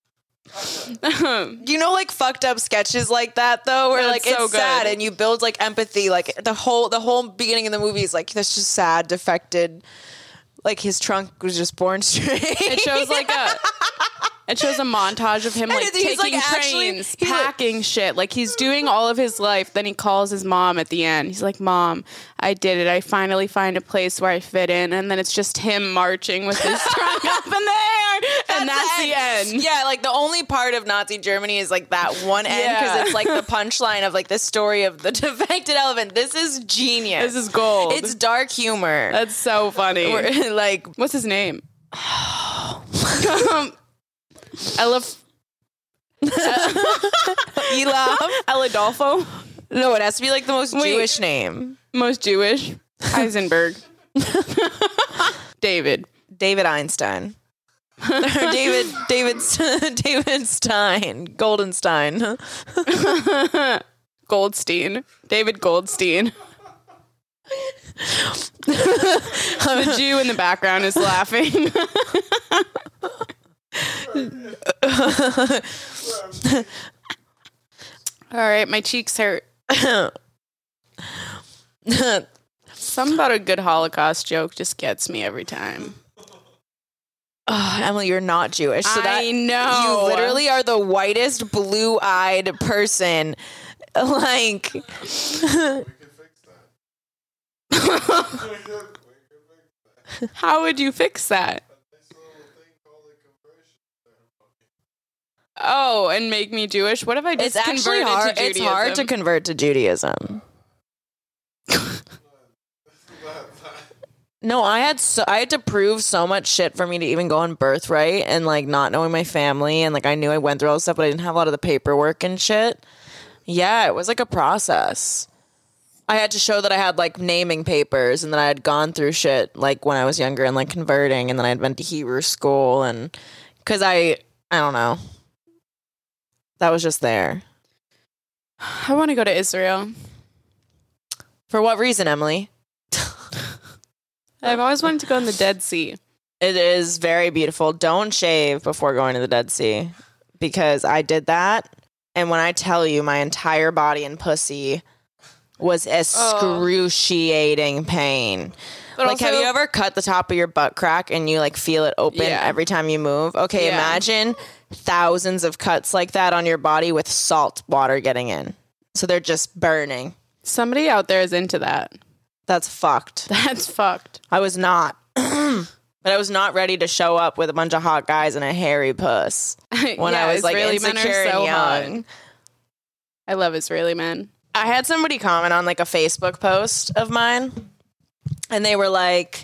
You know, like fucked up sketches like that, though, where That's like it's so good. sad and you build like empathy. Like the whole the whole beginning of the movie is like that's just sad, defected. Like his trunk was just born straight. It shows like a It shows a montage of him like And he's, taking like, actually- trains, he's, like- packing shit. Like he's doing all of his life. Then he calls his mom at the end. He's like, "Mom, I did it. I finally find a place where I fit in." And then it's just him marching with his trunk up in the air, and that's the end. Yeah, like the only part of Nazi Germany is like that one end because Yeah. it's like the punchline of like the story of the defected elephant. This is genius. This is gold. It's dark humor. That's so funny. We're, like What's his name? Elef. Elaf. El Adolfo. No, it has to be like the most Wait. Jewish name. Most Jewish. Heisenberg. David. David Einstein. Or David David David Stein. Goldenstein. Goldstein. David Goldstein. The Jew in the background is laughing. All right, my cheeks hurt. Something about a good Holocaust joke just gets me every time. Oh, Emily, you're not Jewish. So that, I know. You literally are the whitest, blue-eyed person. Like, We can fix that. We can fix that. How would you fix that? This little thing called a conversion ceremony. Oh, and make me Jewish? What if I just it's actually converted hard. to It's Judaism? hard to convert to Judaism. No, I had so I had to prove so much shit for me to even go on Birthright, and like not knowing my family, and like I knew I went through all this stuff, but I didn't have a lot of the paperwork and shit. Yeah, it was like a process. I had to show that I had like naming papers and that I had gone through shit like when I was younger and like converting, and then I'd been to Hebrew school, and because I I don't know, that was just there. I want to go to Israel. For what reason, Emily? I've always wanted to go in the Dead Sea. It is very beautiful. Don't shave before going to the Dead Sea, because I did that, and when I tell you, my entire body and pussy was excruciating pain. But Like, have also- you ever cut the top of your butt crack and you like feel it open Yeah. every time you move? Okay, Yeah. imagine thousands of cuts like that on your body with salt water getting in. So they're just burning. Somebody out there is into that. That's fucked. That's fucked. I was not. But I was not ready to show up with a bunch of hot guys and a hairy puss when Yeah, I was like Israeli men are insecure so and young. hot. I love Israeli men. I had somebody comment on like a Facebook post of mine, and they were like,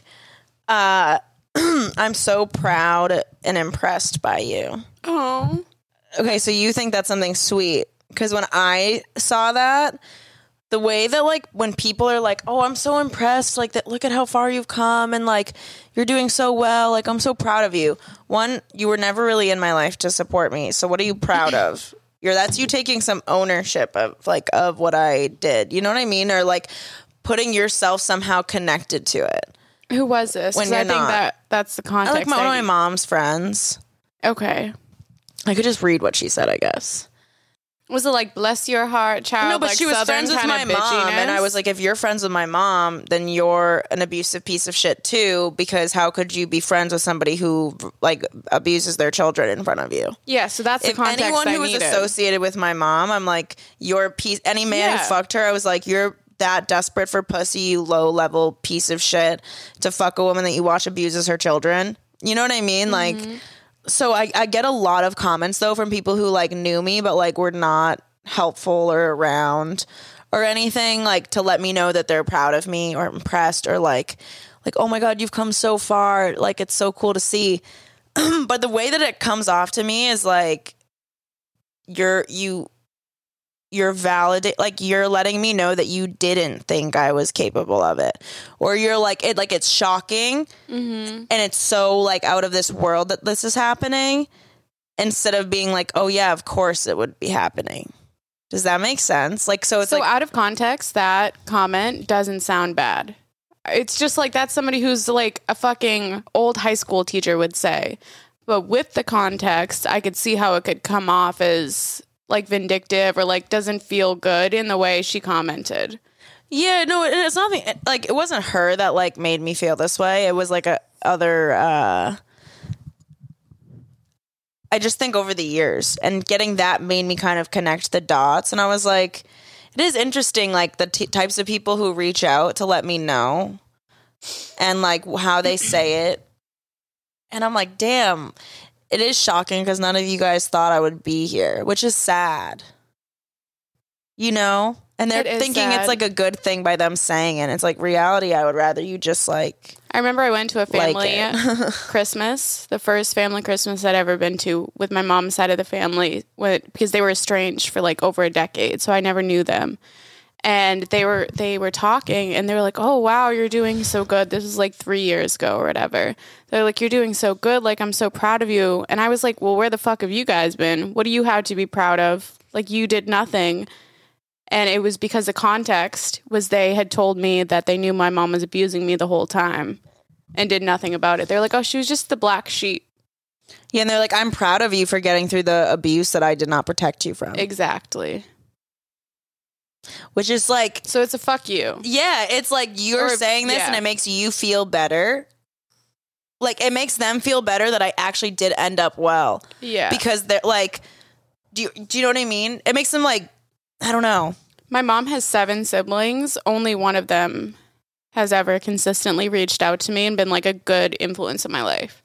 uh, I'm so proud and impressed by you. Oh. Okay, so you think that's something sweet. Because when I saw that, the way that like when people are like, oh, I'm so impressed, like that, look at how far you've come, and like you're doing so well, like I'm so proud of you. One, you were never really in my life to support me, so what are you proud of? You're that's you taking some ownership of like of what I did. You know what I mean? Or like putting yourself somehow connected to it. Who was this? When 'Cause you're I think not. that that's the I context. like my, one of I my need. mom's friends. Okay. I could just read what she said, I guess. Was it like bless your heart, child? No, but like she was Southern friends with kinda my mom, and I bitchiness? was like, if you're friends with my mom, then you're an abusive piece of shit too, because how could you be friends with somebody who like abuses their children in front of you? yeah. So that's the If context anyone I who was needed. associated with my mom, I'm like, you're a piece. Any man Yeah. who fucked her, I was like, you're that desperate for pussy, you low level piece of shit, to fuck a woman that you watch abuses her children. You know what I mean? Like, so I, I get a lot of comments though from people who like knew me, but like were not helpful or around or anything, like to let me know that they're proud of me or impressed or like, like, oh my God, you've come so far. Like, it's so cool to see. But the way that it comes off to me is like, you're, you, you're validate, like you're letting me know that you didn't think I was capable of it, or you're like, it, like it's shocking and it's so like out of this world that this is happening, instead of being like, oh yeah, of course it would be happening. Does that make sense? Like, so it's so like, out of context, that comment doesn't sound bad. It's just like that's somebody who's like a fucking old high school teacher would say. But with the context, I could see how it could come off as like vindictive or like doesn't feel good in the way she commented. yeah, no, it- it's nothing. Like, it wasn't her that like made me feel this way. It was like a other, uh, I just think over the years, and getting that made me kind of connect the dots. And I was like, it is interesting, like the t- types of people who reach out to let me know and like how they say it. And I'm like, damn, it is shocking because none of you guys thought I would be here, which is sad. You know? And they're It is thinking sad. it's like a good thing by them saying it. It's like reality, I would rather you just like I remember I went to a like family it. Christmas, the first family Christmas I'd ever been to with my mom's side of the family, with, because they were estranged for like over a decade, so I never knew them. And they were they were talking, and they were like, "Oh wow, you're doing so good." This was like three years ago or whatever. They're like, "You're doing so good. Like, I'm so proud of you." And I was like, "Well, where the fuck have you guys been? What do you have to be proud of? Like, you did nothing." And it was because the context was they had told me that they knew my mom was abusing me the whole time and did nothing about it. They're like, "Oh, she was just the black sheep." Yeah, and they're like, I'm proud of you for getting through the abuse that I did not protect you from. Exactly. Which is like, So it's a fuck you. yeah, it's like you're Or- saying this yeah. and it makes you feel better. Like, it makes them feel better that I actually did end up well. Yeah. Because they're like, do you, do you know what I mean? It makes them like, I don't know. My mom has seven siblings. Only one of them has ever consistently reached out to me and been like a good influence in my life.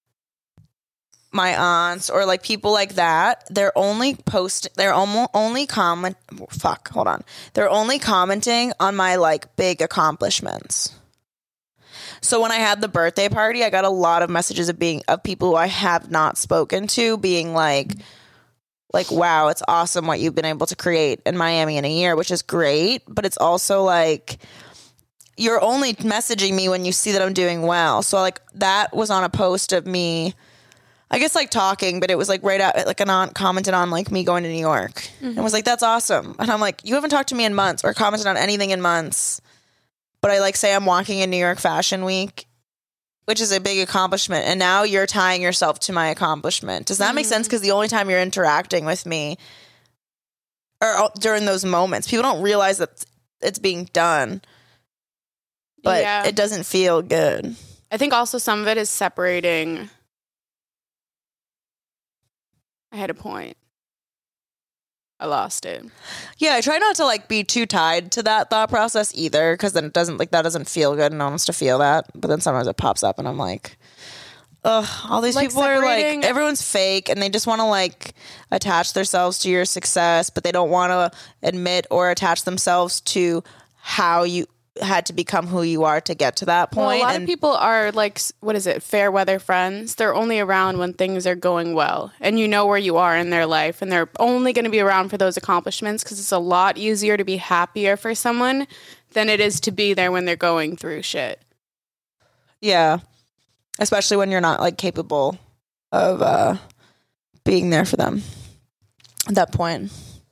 My aunts or like people like that, they're only post, they're almost only comment, fuck, hold on. They're only commenting on my like big accomplishments. So when I had the birthday party, I got a lot of messages of being, of people who I have not spoken to being like, like, wow, it's awesome what you've been able to create in Miami in a year, which is great. But it's also like, you're only messaging me when you see that I'm doing well. So like that was on a post of me, I guess like talking, but it was like right out, like an aunt commented on like me going to New York mm-hmm. and was like, that's awesome. And I'm like, you haven't talked to me in months or commented on anything in months. But I like say I'm walking in New York Fashion Week, which is a big accomplishment. And now you're tying yourself to my accomplishment. Does that mm-hmm. make sense? Because the only time you're interacting with me or during those moments, people don't realize that it's being done, but yeah. it doesn't feel good. I think also some of it is separating. I had a point. I lost it. Yeah, I try not to like be too tied to that thought process either, because then it doesn't like that doesn't feel good, and no one wants to feel that. But then sometimes it pops up, and I'm like, ugh, all these Like people are separating- like, everyone's fake, and they just want to like attach themselves to your success, but they don't want to admit or attach themselves to how you had to become who you are to get to that point. Well, a lot and of people are like, what is it, fair weather friends. They're only around when things are going well, and you know where you are in their life, and they're only going to be around for those accomplishments because it's a lot easier to be happier for someone than it is to be there when they're going through shit. yeah, especially when you're not like capable of uh, being there for them at that point.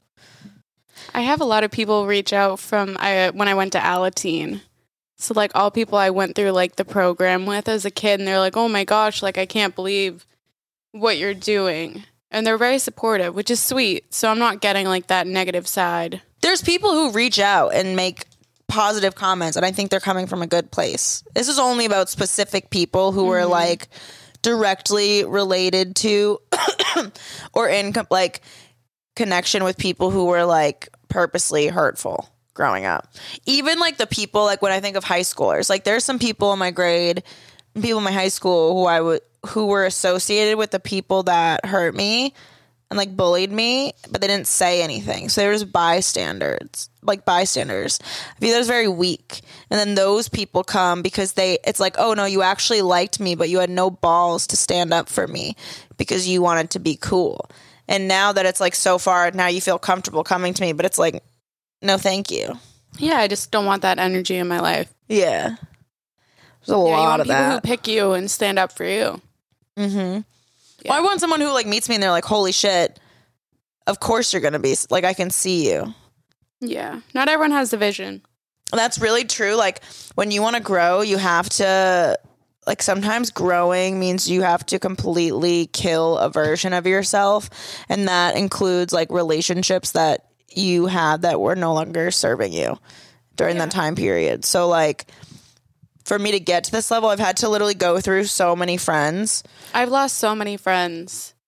I have a lot of people reach out from I when I went to Alateen. So like all people I went through like the program with as a kid, and they're like, "Oh my gosh, like I can't believe what you're doing." And they're very supportive, which is sweet. So I'm not getting like that negative side. There's people who reach out and make positive comments, and I think they're coming from a good place. This is only about specific people who were like directly related to or in co- like connection with people who were like purposely hurtful growing up. Even like the people, like when I think of high schoolers, like there's some people in my grade, people in my high school who I would who were associated with the people that hurt me and like bullied me, but they didn't say anything. So there's bystanders, like bystanders. I feel that's very weak. And then those people come because they, it's like, oh no, you actually liked me, but you had no balls to stand up for me because you wanted to be cool. And now that it's like so far, now you feel comfortable coming to me, but it's like, no, thank you. Yeah, I just don't want that energy in my life. Yeah. There's a Yeah, you lot want of people that. who pick you and stand up for you. Mm-hmm. Yeah. Well, I want someone who like meets me and they're like, holy shit, of course you're going to be, like, I can see you. Yeah. Not everyone has the vision. That's really true. Like when you want to grow, you have to, like sometimes growing means you have to completely kill a version of yourself. And that includes like relationships that you had that were no longer serving you during Yeah. that time period. So like for me to get to this level, I've had to literally go through so many friends. I've lost so many friends.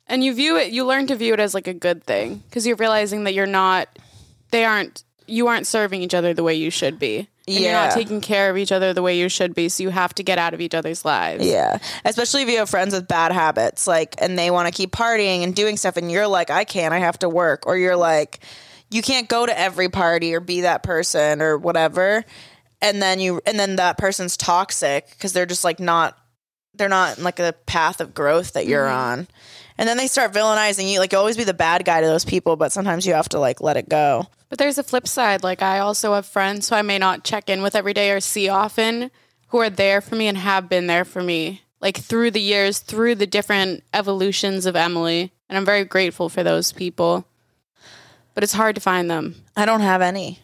And you view it, you learn to view it as like a good thing because you're realizing that you're not, they aren't, you aren't serving each other the way you should be. And Yeah. you're not taking care of each other the way you should be. So you have to get out of each other's lives. Yeah. Especially if you have friends with bad habits, like, and they want to keep partying and doing stuff, and you're like, I can't, I have to work. Or you're like, you can't go to every party or be that person or whatever. And then you, and then that person's toxic because they're just like not, they're not in like a path of growth that you're Mm-hmm. on. And then they start villainizing you. Like, you always be the bad guy to those people, but sometimes you have to like let it go. But there's a flip side. Like, I also have friends who I may not check in with every day or see often who are there for me and have been there for me, like, through the years, through the different evolutions of Emily. And I'm very grateful for those people. But it's hard to find them. I don't have any.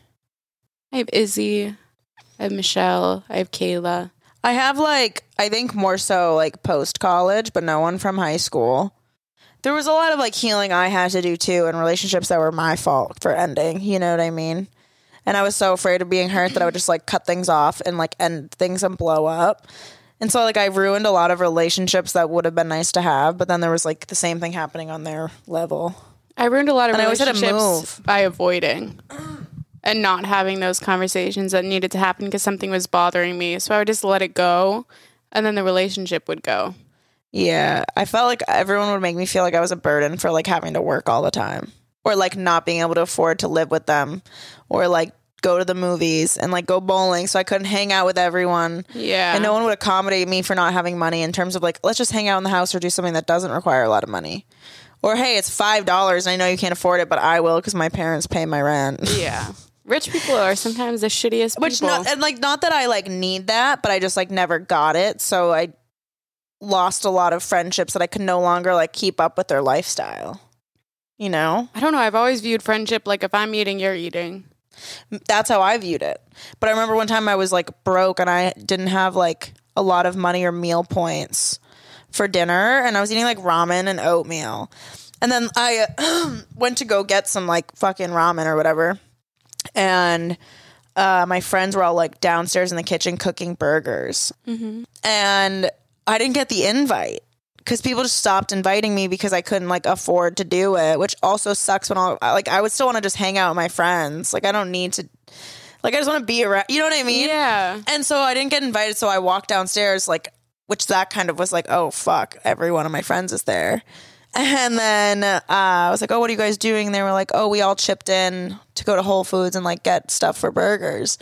I have Izzy. I have Michelle. I have Kayla. I have like, I think more so like post college, but no one from high school. There was a lot of like healing I had to do too, and relationships that were my fault for ending. You know what I mean? And I was so afraid of being hurt that I would just like cut things off and like end things and blow up. And so like I ruined a lot of relationships that would have been nice to have, but then there was like the same thing happening on their level. I ruined a lot of And I always had to relationships move. by avoiding and not having those conversations that needed to happen because something was bothering me. So I would just let it go, and then the relationship would go. Yeah, I felt like everyone would make me feel like I was a burden for like having to work all the time, or like not being able to afford to live with them, or like go to the movies and like go bowling, so I couldn't hang out with everyone. Yeah. And no one would accommodate me for not having money in terms of like, let's just hang out in the house or do something that doesn't require a lot of money. Or hey, it's five dollars and I know you can't afford it, but I will because my parents pay my rent. Yeah. Rich people are sometimes the shittiest Which people. not, and like not that I like need that, but I just like never got it, so I lost a lot of friendships that I could no longer like keep up with their lifestyle. You know? I don't know. I've always viewed friendship like if I'm eating, you're eating. That's how I viewed it. But I remember one time I was like broke and I didn't have like a lot of money or meal points for dinner, and I was eating like ramen and oatmeal. And then I uh, went to go get some like fucking ramen or whatever. And uh, my friends were all like downstairs in the kitchen cooking burgers. Mm-hmm. And I didn't get the invite because people just stopped inviting me because I couldn't like afford to do it, which also sucks when I'll like, I would still want to just hang out with my friends. Like, I don't need to, like, I just want to be around, you know what I mean? Yeah. And so I didn't get invited. So I walked downstairs, like, which that kind of was like, oh, fuck, every one of my friends is there. And then uh, I was like, oh, what are you guys doing? And they were like, oh, we all chipped in to go to Whole Foods and like get stuff for burgers.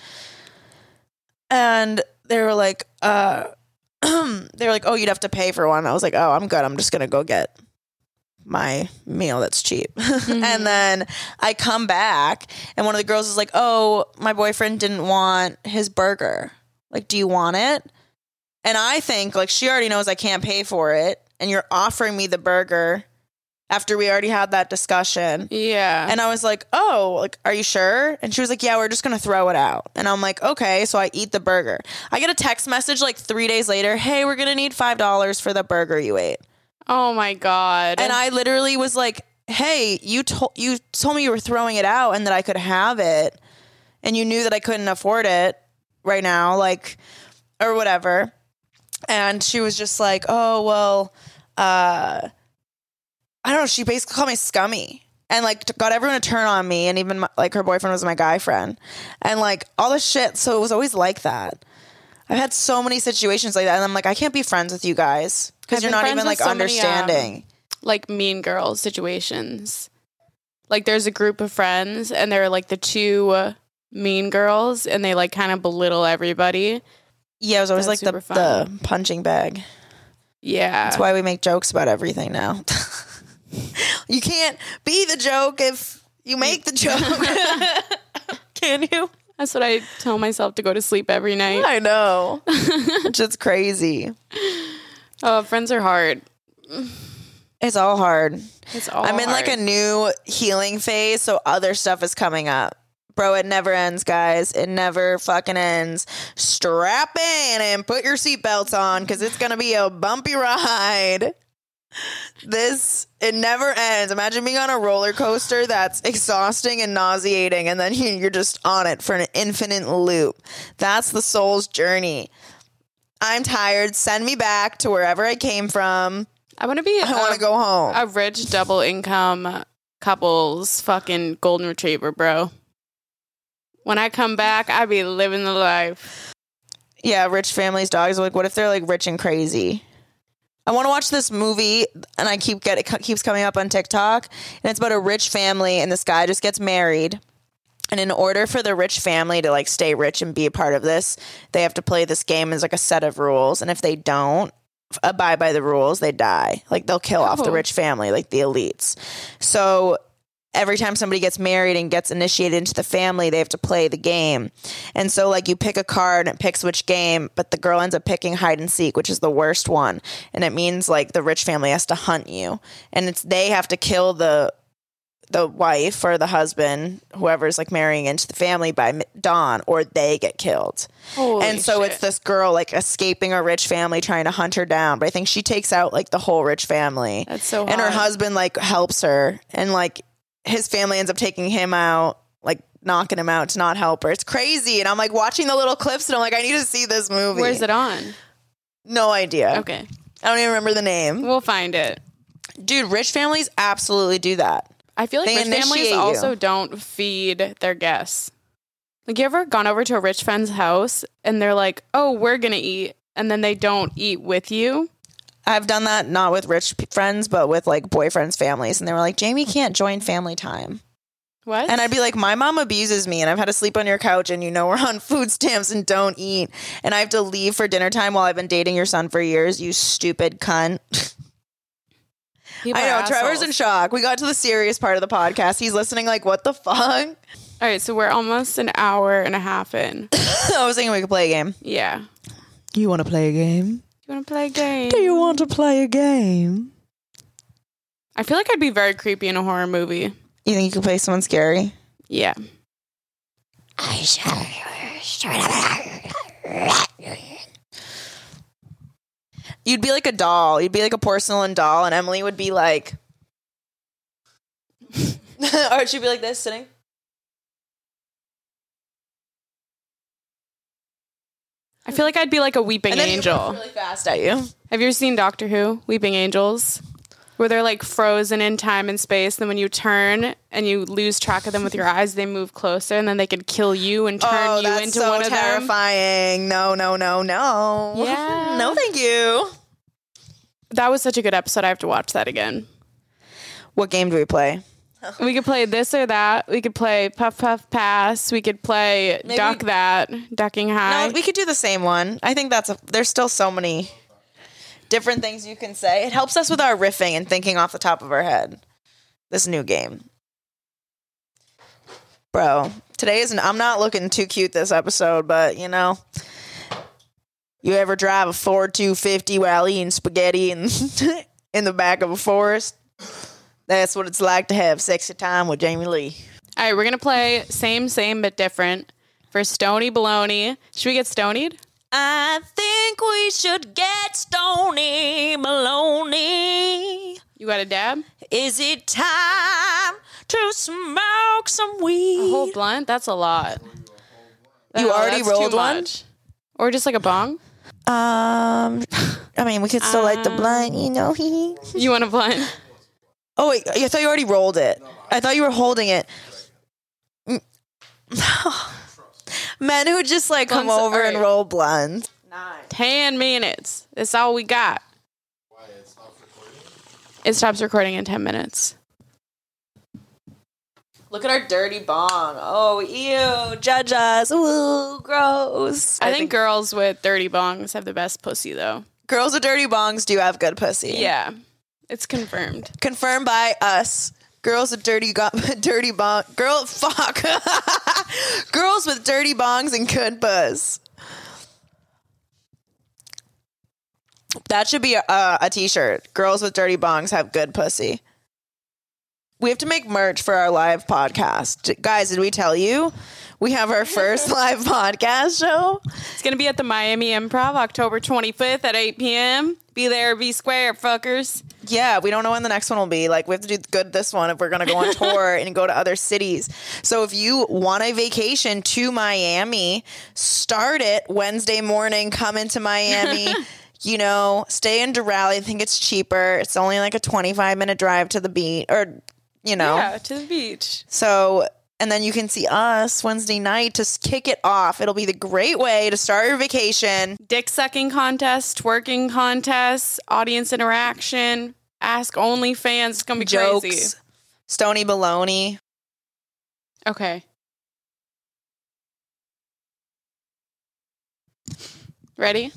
And they were like, uh, they were like, oh, you'd have to pay for one. I was like, oh, I'm good. I'm just going to go get my meal that's cheap. Mm-hmm. And then I come back and one of the girls is like, oh, my boyfriend didn't want his burger. Like, do you want it? And I think like she already knows I can't pay for it. And you're offering me the burger after we already had that discussion. Yeah. And I was like, oh, like, are you sure? And she was like, yeah, we're just going to throw it out. And I'm like, okay. So I eat the burger. I get a text message like three days later. Hey, we're going to need five dollars for the burger you ate. Oh my God. And I literally was like, hey, you told you told me you were throwing it out and that I could have it. And you knew that I couldn't afford it right now, like, or whatever. And she was just like, oh, well, uh, I don't know. She basically called me scummy and like got everyone to turn on me. And even my, like her boyfriend was my guy friend and like all this shit. So it was always like that. I've had so many situations like that. And I'm like, I can't be friends with you guys because I've you're been not friends even with like so many, um, understanding. like mean girl situations. Like there's a group of friends and they're like the two uh, mean girls and they like kind of belittle everybody. Yeah, it was always That's like the, super fun. the punching bag. Yeah. That's why we make jokes about everything now. You can't be the joke if you make the joke. Can you? That's what I tell myself to go to sleep every night. I know. Which is crazy. Oh, friends are hard. It's all hard. It's all I'm in hard. like a new healing phase, so other stuff is coming up. Bro, it never ends, guys. It never fucking ends. Strap in and put your seatbelts on because it's going to be a bumpy ride. This, it never ends. Imagine being on a roller coaster that's exhausting and nauseating, and then you're just on it for an infinite loop. That's the soul's journey. I'm tired. Send me back to wherever I came from. I want to be I want a, to go home. a rich double income couple's fucking golden retriever, bro. When I come back, I be living the life. Yeah, rich families' dogs. Like, what if they're like rich and crazy? I want to watch this movie, and I keep get it keeps coming up on TikTok, and it's about a rich family, and this guy just gets married, and in order for the rich family to like stay rich and be a part of this, they have to play this game as like a set of rules, and if they don't abide by the rules, they die. Like they'll kill off the Oh. rich family, like the elites. So every time somebody gets married and gets initiated into the family, they have to play the game. And so like you pick a card and it picks which game, but the girl ends up picking hide and seek, which is the worst one. And it means like the rich family has to hunt you. And it's they have to kill the the wife or the husband, whoever's like marrying into the family by m- dawn, or they get killed. Holy and so shit. it's this girl like escaping a rich family trying to hunt her down. But I think she takes out like the whole rich family. That's so And her hot. husband like helps her, and like his family ends up taking him out, like knocking him out to not help her. It's crazy. And I'm like watching the little clips and I'm like, I need to see this movie. Where's it on? No idea. Okay. I don't even remember the name. We'll find it. Dude, rich families absolutely do that. I feel like They rich families initiate you. also don't feed their guests. Like, you ever gone over to a rich friend's house and they're like, oh, we're going to eat, and then they don't eat with you? I've done that not with rich p- friends, but with like boyfriends' families. And they were like, Jamie can't join family time. What? And I'd be like, my mom abuses me and I've had to sleep on your couch and you know we're on food stamps and don't eat. And I have to leave for dinner time while I've been dating your son for years, you stupid cunt. People I are know, Trevor's assholes. in shock. We got to the serious part of the podcast. He's listening like, what the fuck? All right, so we're almost an hour and a half in. I was thinking we could play a game. Yeah. You want to play a game? You want to play a game? Do you want to play a game? I feel like I'd be very creepy in a horror movie. You think you could play someone scary? Yeah. You'd be like a doll. You'd be like a porcelain doll, and Emily would be like, or she'd be like this, sitting. I feel like I'd be like a weeping And then angel. he would really fast at you. Have you ever seen Doctor Who, Weeping Angels? Where they're like frozen in time and space, and then when you turn and you lose track of them with your eyes, they move closer, and then they could kill you and turn Oh, you that's into so one of them. terrifying. No, no, no, no. Yeah. No, thank you. That was such a good episode. I have to watch that again. What game do we play? We could play this or that. We could play Puff Puff Pass. We could play Maybe- Duck That, Ducking High. No, we could do the same one. I think that's a, there's still so many different things you can say. It helps us with our riffing and thinking off the top of our head. This new game. Bro, today is, I'm not looking too cute this episode, but you know, you ever drive a Ford two fifty while eating spaghetti in, in the back of a forest? That's what it's like to have sexy time with Jamie Lee. All right, we're going to play same, same, but different for Stony Baloney. Should we get stonied? I think we should get Stony Maloney. You got a dab? Is it time to smoke some A weed? whole blunt? That's a lot. You No, already that's too rolled one? much. Or just like a bong? Um, I mean, we could still light the Um, blunt, you know. You want a blunt? Oh wait, I thought you already rolled it. I thought you were holding it. Men who just like come Blunts- over and alright. roll blunts. Ten minutes. That's all we got. It stops recording in ten minutes. Look at our dirty bong. Oh, ew, judge us. Ooh, gross. I, think, girls with dirty bongs have the best pussy, though. girls with dirty bongs do have good pussy. Yeah, it's confirmed. Confirmed by us. Girls with dirty go- dirty bong. Girl, fuck. Girls with dirty bongs and good puss. That should be a, a, a t-shirt. Girls with dirty bongs have good pussy. We have to make merch for our live podcast. D- Guys, did we tell you? We have our first live podcast show. It's going to be at the Miami Improv October twenty-fifth at eight p.m. Be there, be square, fuckers. Yeah, we don't know when the next one will be. Like, we have to do good this one if we're going to go on tour and go to other cities. So if you want a vacation to Miami, start it Wednesday morning, come into Miami, you know, stay in Doral. I think it's cheaper. It's only like a twenty-five minute drive to the beach, or, you know. Yeah, to the beach. So, and then you can see us Wednesday night to s- kick it off. It'll be the great way to start your vacation. Dick sucking contest, twerking contest, audience interaction, ask only fans. It's gonna be Jokes, crazy. Stony baloney. Okay. Ready?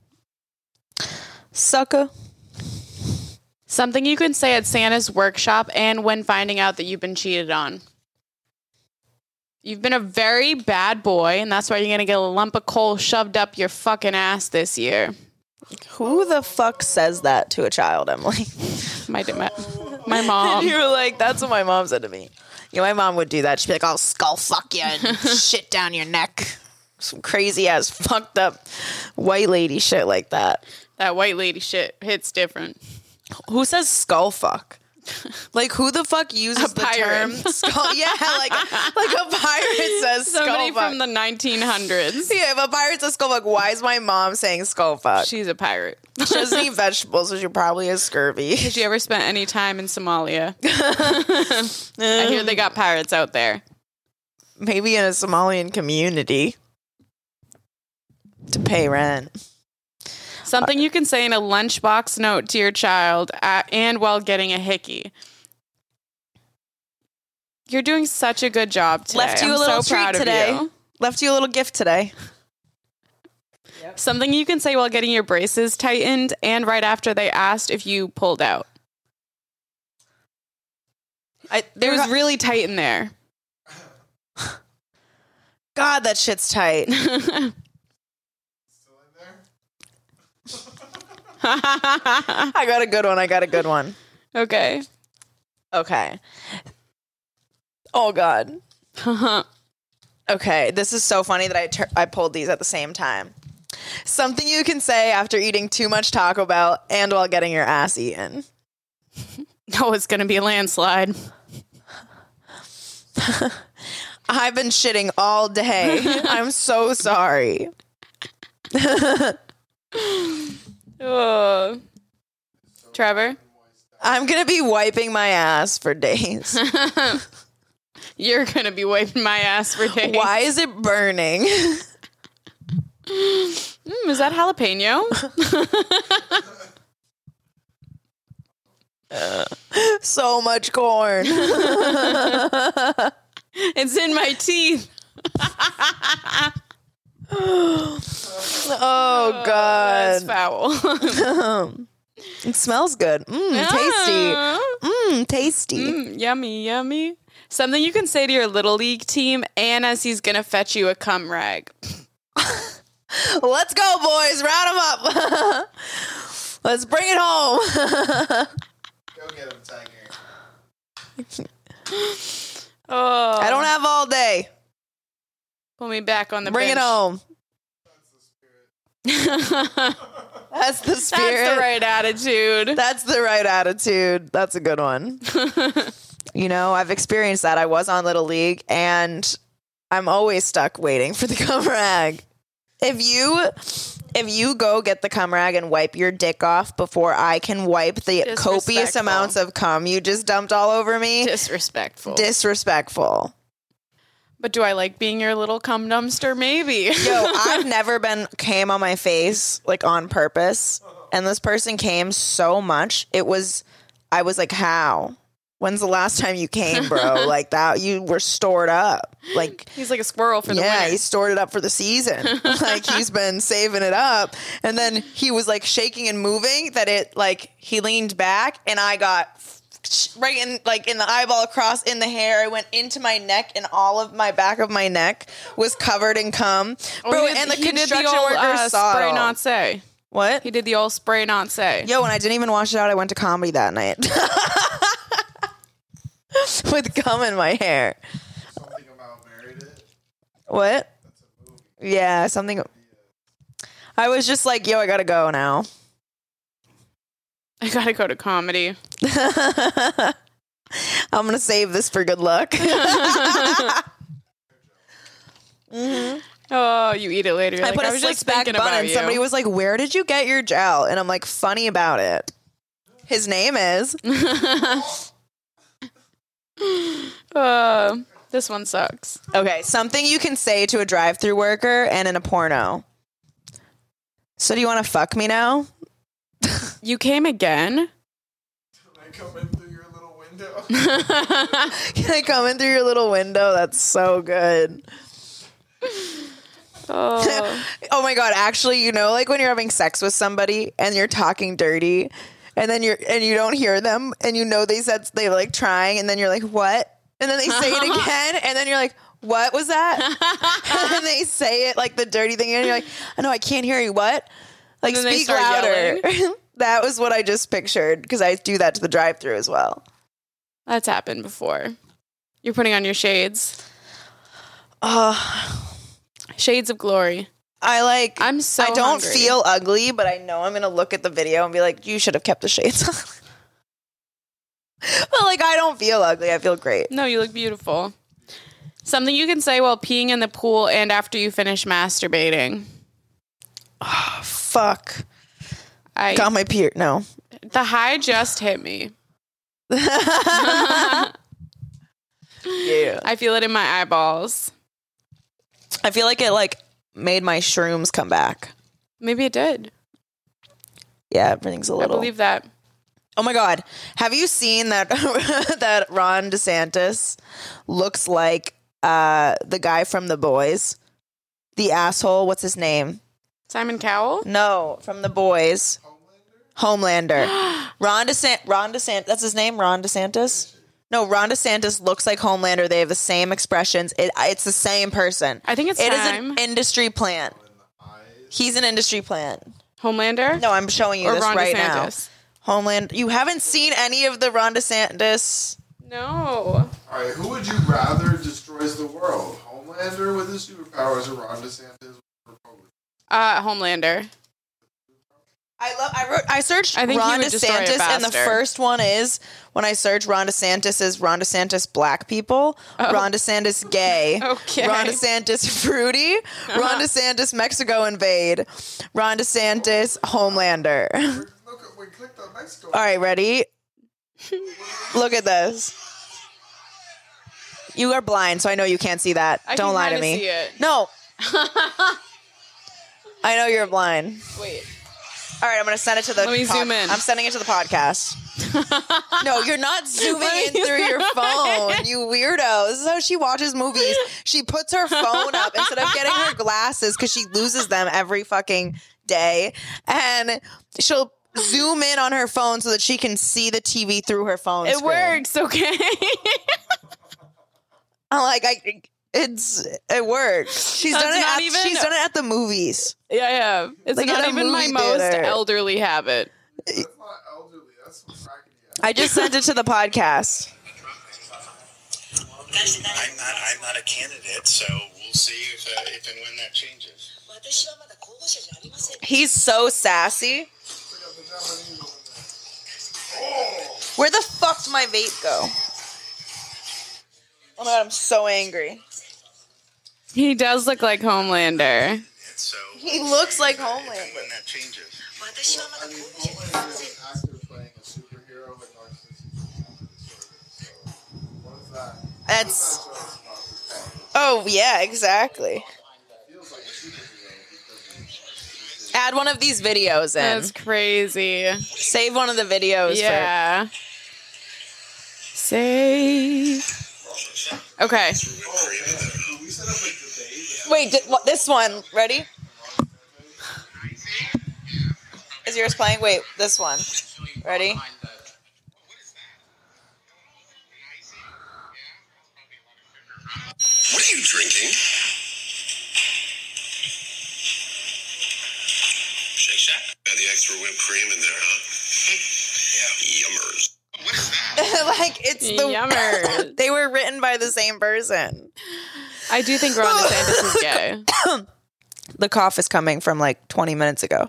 Sucker. Something you can say at Santa's workshop and when finding out that you've been cheated on. You've been a very bad boy, and that's why you're going to get a lump of coal shoved up your fucking ass this year. Who the fuck says that to a child, Emily? My, my, my mom. You were like, that's what my mom said to me. Yeah, my mom would do that. She'd be like, I'll skull fuck you and shit down your neck. Some crazy ass fucked up white lady shit like that. That white lady shit hits different. Who says skull fuck? Like, who the fuck uses A the pirate. term skull? Yeah, like like a pirate says Somebody skull fuck. from the nineteen hundreds. Yeah, if a pirate says skull fuck, why is my mom saying skull fuck? She She's a pirate. doesn't eat vegetables, so she probably has scurvy. Did you ever spend any time in Somalia? I hear they got pirates out there. Maybe in a Somalian community to pay rent. Something you can say in a lunchbox note to your child uh, and while getting a hickey. You're doing such a good job today. Left you I'm a little so treat proud today. Of you. Left you a little gift today. Something you can say while getting your braces tightened and right after they asked if you pulled out. I, It there was really tight in there. God, that shit's tight. Still in there? I got a good one. I got a good one. Okay. Okay. Oh, God. Okay. This is so funny that I tur- I pulled these at the same time. Something you can say after eating too much Taco Bell and while getting your ass eaten. Oh, it's going to be a landslide. I've been shitting all day. I'm so sorry. Oh. Trevor, I'm going to be wiping my ass for days. you're going to be wiping my ass for days. Why is it burning? Mm, is that jalapeno? So much corn. It's in my teeth. Oh, That's God. foul. It smells good. Mmm, tasty. Mmm, tasty. Mm, yummy, yummy. Something you can say to your little league team, and as he's gonna fetch you a cum rag. Let's go, boys. Round them up. Let's bring it home. Go get him, Tiger. Oh, I don't have all day. Pull me back on the Bring it bench. home. That's the That's spirit. the right attitude. That's the right attitude. That's a good one. You know, I've experienced that. I was on Little League, and I'm always stuck waiting for the cum rag. If you if you go get the cum rag and wipe your dick off before I can wipe the copious Disrespectful. amounts of cum you just dumped all over me, Disrespectful. disrespectful. But do I like being your little cum dumpster? Maybe. Yo, I've never been came on my face like on purpose, and this person came so much. It was, I was like, how? When's the last time you came, bro? Like that, you were stored up. Like, He's like a squirrel for the yeah, winter. he stored it up for the season. Like he's been saving it up, and then he was like shaking and moving. That it like he leaned back, and I got right in like in the eyeball across in the hair. I went into my neck, and all of my back of my neck was covered in cum, Oh, bro. he did- and the he did construction old, workers uh, saw spray it all. not say. What? He did the old spray not say. Yo, and I didn't even wash it out. I went to comedy that night with cum in my hair. Something about married it. What? That's a movie. Yeah, something. I was just like, yo, I gotta go now. I gotta go to comedy. I'm gonna save this for good luck. Oh, Oh, you eat it later. You're I like, put I a was slick just back thinking bun about and you. somebody was like, where did you get your gel? And I'm like, funny about it. His name is. uh, this one sucks. Okay, something you can say to a drive-through worker and in a porno. So do you want to fuck me now? You came again? Can I come in through your little window? Can I come in through your little window? That's so good. Oh. Oh my God, actually, you know, like when you're having sex with somebody and you're talking dirty and then you're and you don't hear them and you know they said they were like trying and then you're like, what? And then they say it again and then you're like, what was that? And then they say it like the dirty thing and you're like, I know I can't hear you. What? Like, And then they speak start louder. That was what I just pictured because I do that to the drive-thru as well. That's happened before. You're putting on your shades. Oh, Shades of glory. I like. I'm so I don't hungry. feel ugly, but I know I'm gonna look at the video and be like, "You should have kept the shades on." But like, I don't feel ugly. I feel great. No, you look beautiful. Something you can say while peeing in the pool and after you finish masturbating. Fuck. I Got my peer. No. the high just hit me. Yeah. I feel it in my eyeballs. I feel like it like made my shrooms come back. Maybe it did. Yeah, everything's a I little. believe that. Oh my God. Have you seen that that Ron DeSantis looks like uh, the guy from The Boys? The asshole. What's his name? Simon Cowell? No, from The Boys. Homelander. Ron DeSantis. Ron DeSantis. That's his name? Ron DeSantis? No, Ron DeSantis looks like Homelander. They have the same expressions. It, it's the same person. I think it's It is time. an industry plant. He's an industry plant. Homelander? No, I'm showing you or this Ron right DeSantis? now. Homeland. You haven't seen any of the Ron DeSantis? No. All right, who would you rather destroys the world? Homelander with his superpowers or Ron DeSantis with Republican? Uh, Homelander. I love. I wrote. I searched I think he Ron would destroy it DeSantis, and the faster. first one is when I search Ron DeSantis is Ron DeSantis black people, Ron DeSantis gay, Okay. Ron DeSantis fruity, Ron DeSantis Mexico invade, Ron DeSantis Homelander. Look, we clicked on Mexico. All right, ready? Look at this. You are blind, so I know you can't see that. I Don't can lie to kinda me. see it. No. I know you're blind. Wait. All right, I'm going to send it to the Let me zoom in. I'm sending it to the podcast. No, you're not zooming Let in me through your zoom phone, in. you weirdo. This is how she watches movies. She puts her phone up instead of getting her glasses because she loses them every fucking day. And she'll zoom in on her phone so that she can see the T V through her phone It screen. works, okay? I'm like, I, it's it works. She's That's done it. not At, even- she's done it at the movies. Yeah, yeah. It's Like not at a even my movie most theater. elderly habit. That's not elderly. That's some crackety ass. I just sent it to the podcast. I'm not. I'm not a candidate, so we'll see if, uh, if and when that changes. He's so sassy. Where the fuck did my vape go? Oh my God, I'm so angry. He does look like Homelander. And so He looks like if and Homelander. when that changes. I mean, Homelander is an actor playing a superhero with narcissism disorder. So, what is that? That's. That's just Oh yeah, exactly. feels like a superhero because Add one of these videos in. That's crazy. Save one of the videos. Yeah. Save. Okay. we set up a debate. For... Wait, di- what, this one. Ready? Is yours playing? Wait, this one. Ready? What are you drinking? Shake Shack. Got the extra whipped cream in there, huh? Yeah. Yummers. What is that? Like it's the Yummers. They were written by the same person. I do think Ron DeSantis is gay. The cough is coming from like twenty minutes ago.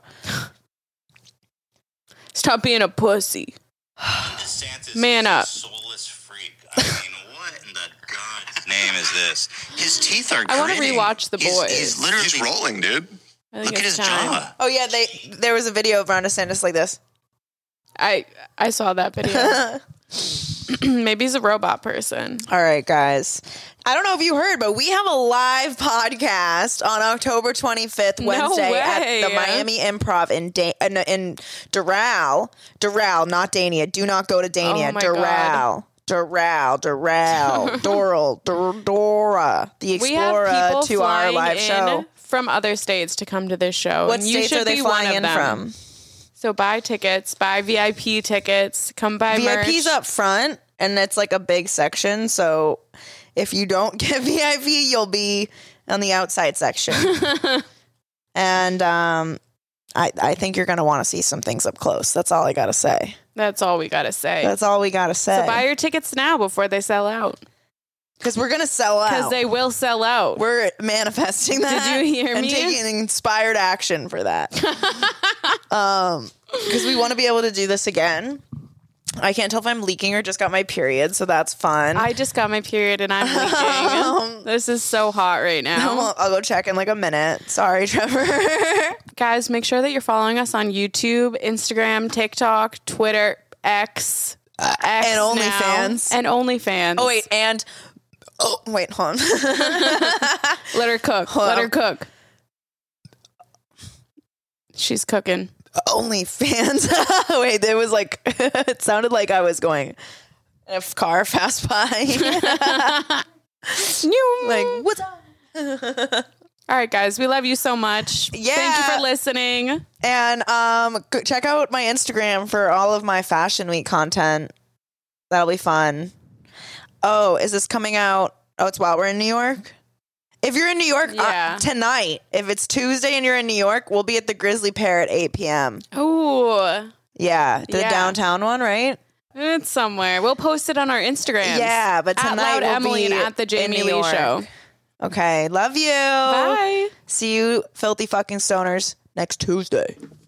Stop being a pussy. DeSantis Man is up. a soulless freak. I mean, what in the God's name is this? His teeth are I wanna gritting. rewatch The He's- Boys. He's, literally He's rolling, dude. I think Look at it's his time. jaw. Oh yeah, they there was a video of Ron DeSantis like this. I I saw that video. Maybe he's a robot person. All right, guys. I don't know if you heard, but we have a live podcast on October twenty-fifth, No Wednesday, at way. the Miami Improv in da- in, in Doral. Doral, not Dania. Do not go to Dania. Oh my Doral. Doral, Doral, Doral, Dor- Dora, the We have Explorer people to our flying live in show. from other states to come to this show. What and you states should are they be one flying of in them. from? So buy tickets, buy V I P tickets, come buy V I P's merch. up front, and it's like a big section. So if you don't get V I P, you'll be on the outside section. And um, I, I think you're going to want to see some things up close. That's all I got to say. That's all we gotta say. That's all we got to say. So buy your tickets now before they sell out, Because we're going to sell out. because they will sell out. We're manifesting that. you hear and me? taking inspired action for that. um, because we want to be able to do this again. I can't tell if I'm leaking or just got my period, so that's fun. I just got my period and I'm leaking. This is so hot right now. I'll, I'll go check in like a minute. Sorry, Trevor. Guys, make sure that you're following us on YouTube, Instagram, TikTok, Twitter, X, X and now, OnlyFans. and OnlyFans. Oh wait, and oh wait, hold on. Let her cook. Hold Let on. her cook. She's cooking. OnlyFans. Wait, there was like it sounded like I was going in a car fast by. Like what's up? All right, guys, we love you so much. Yeah. Thank you for listening. And um, go- check out my Instagram for all of my Fashion Week content. That'll be fun. Oh, is this coming out? Oh, it's while we're in New York. If you're in New York Yeah. uh, tonight, if it's Tuesday and you're in New York, we'll be at the Grizzly Pear at eight p.m. Ooh, Yeah, the Yeah. downtown one, right? it's somewhere. We'll post it on our Instagrams. Yeah, but at tonight Loud we'll Emily be and at the in Jamie New Lee York. Show. Okay, love you. Bye. See you, filthy fucking stoners, next Tuesday.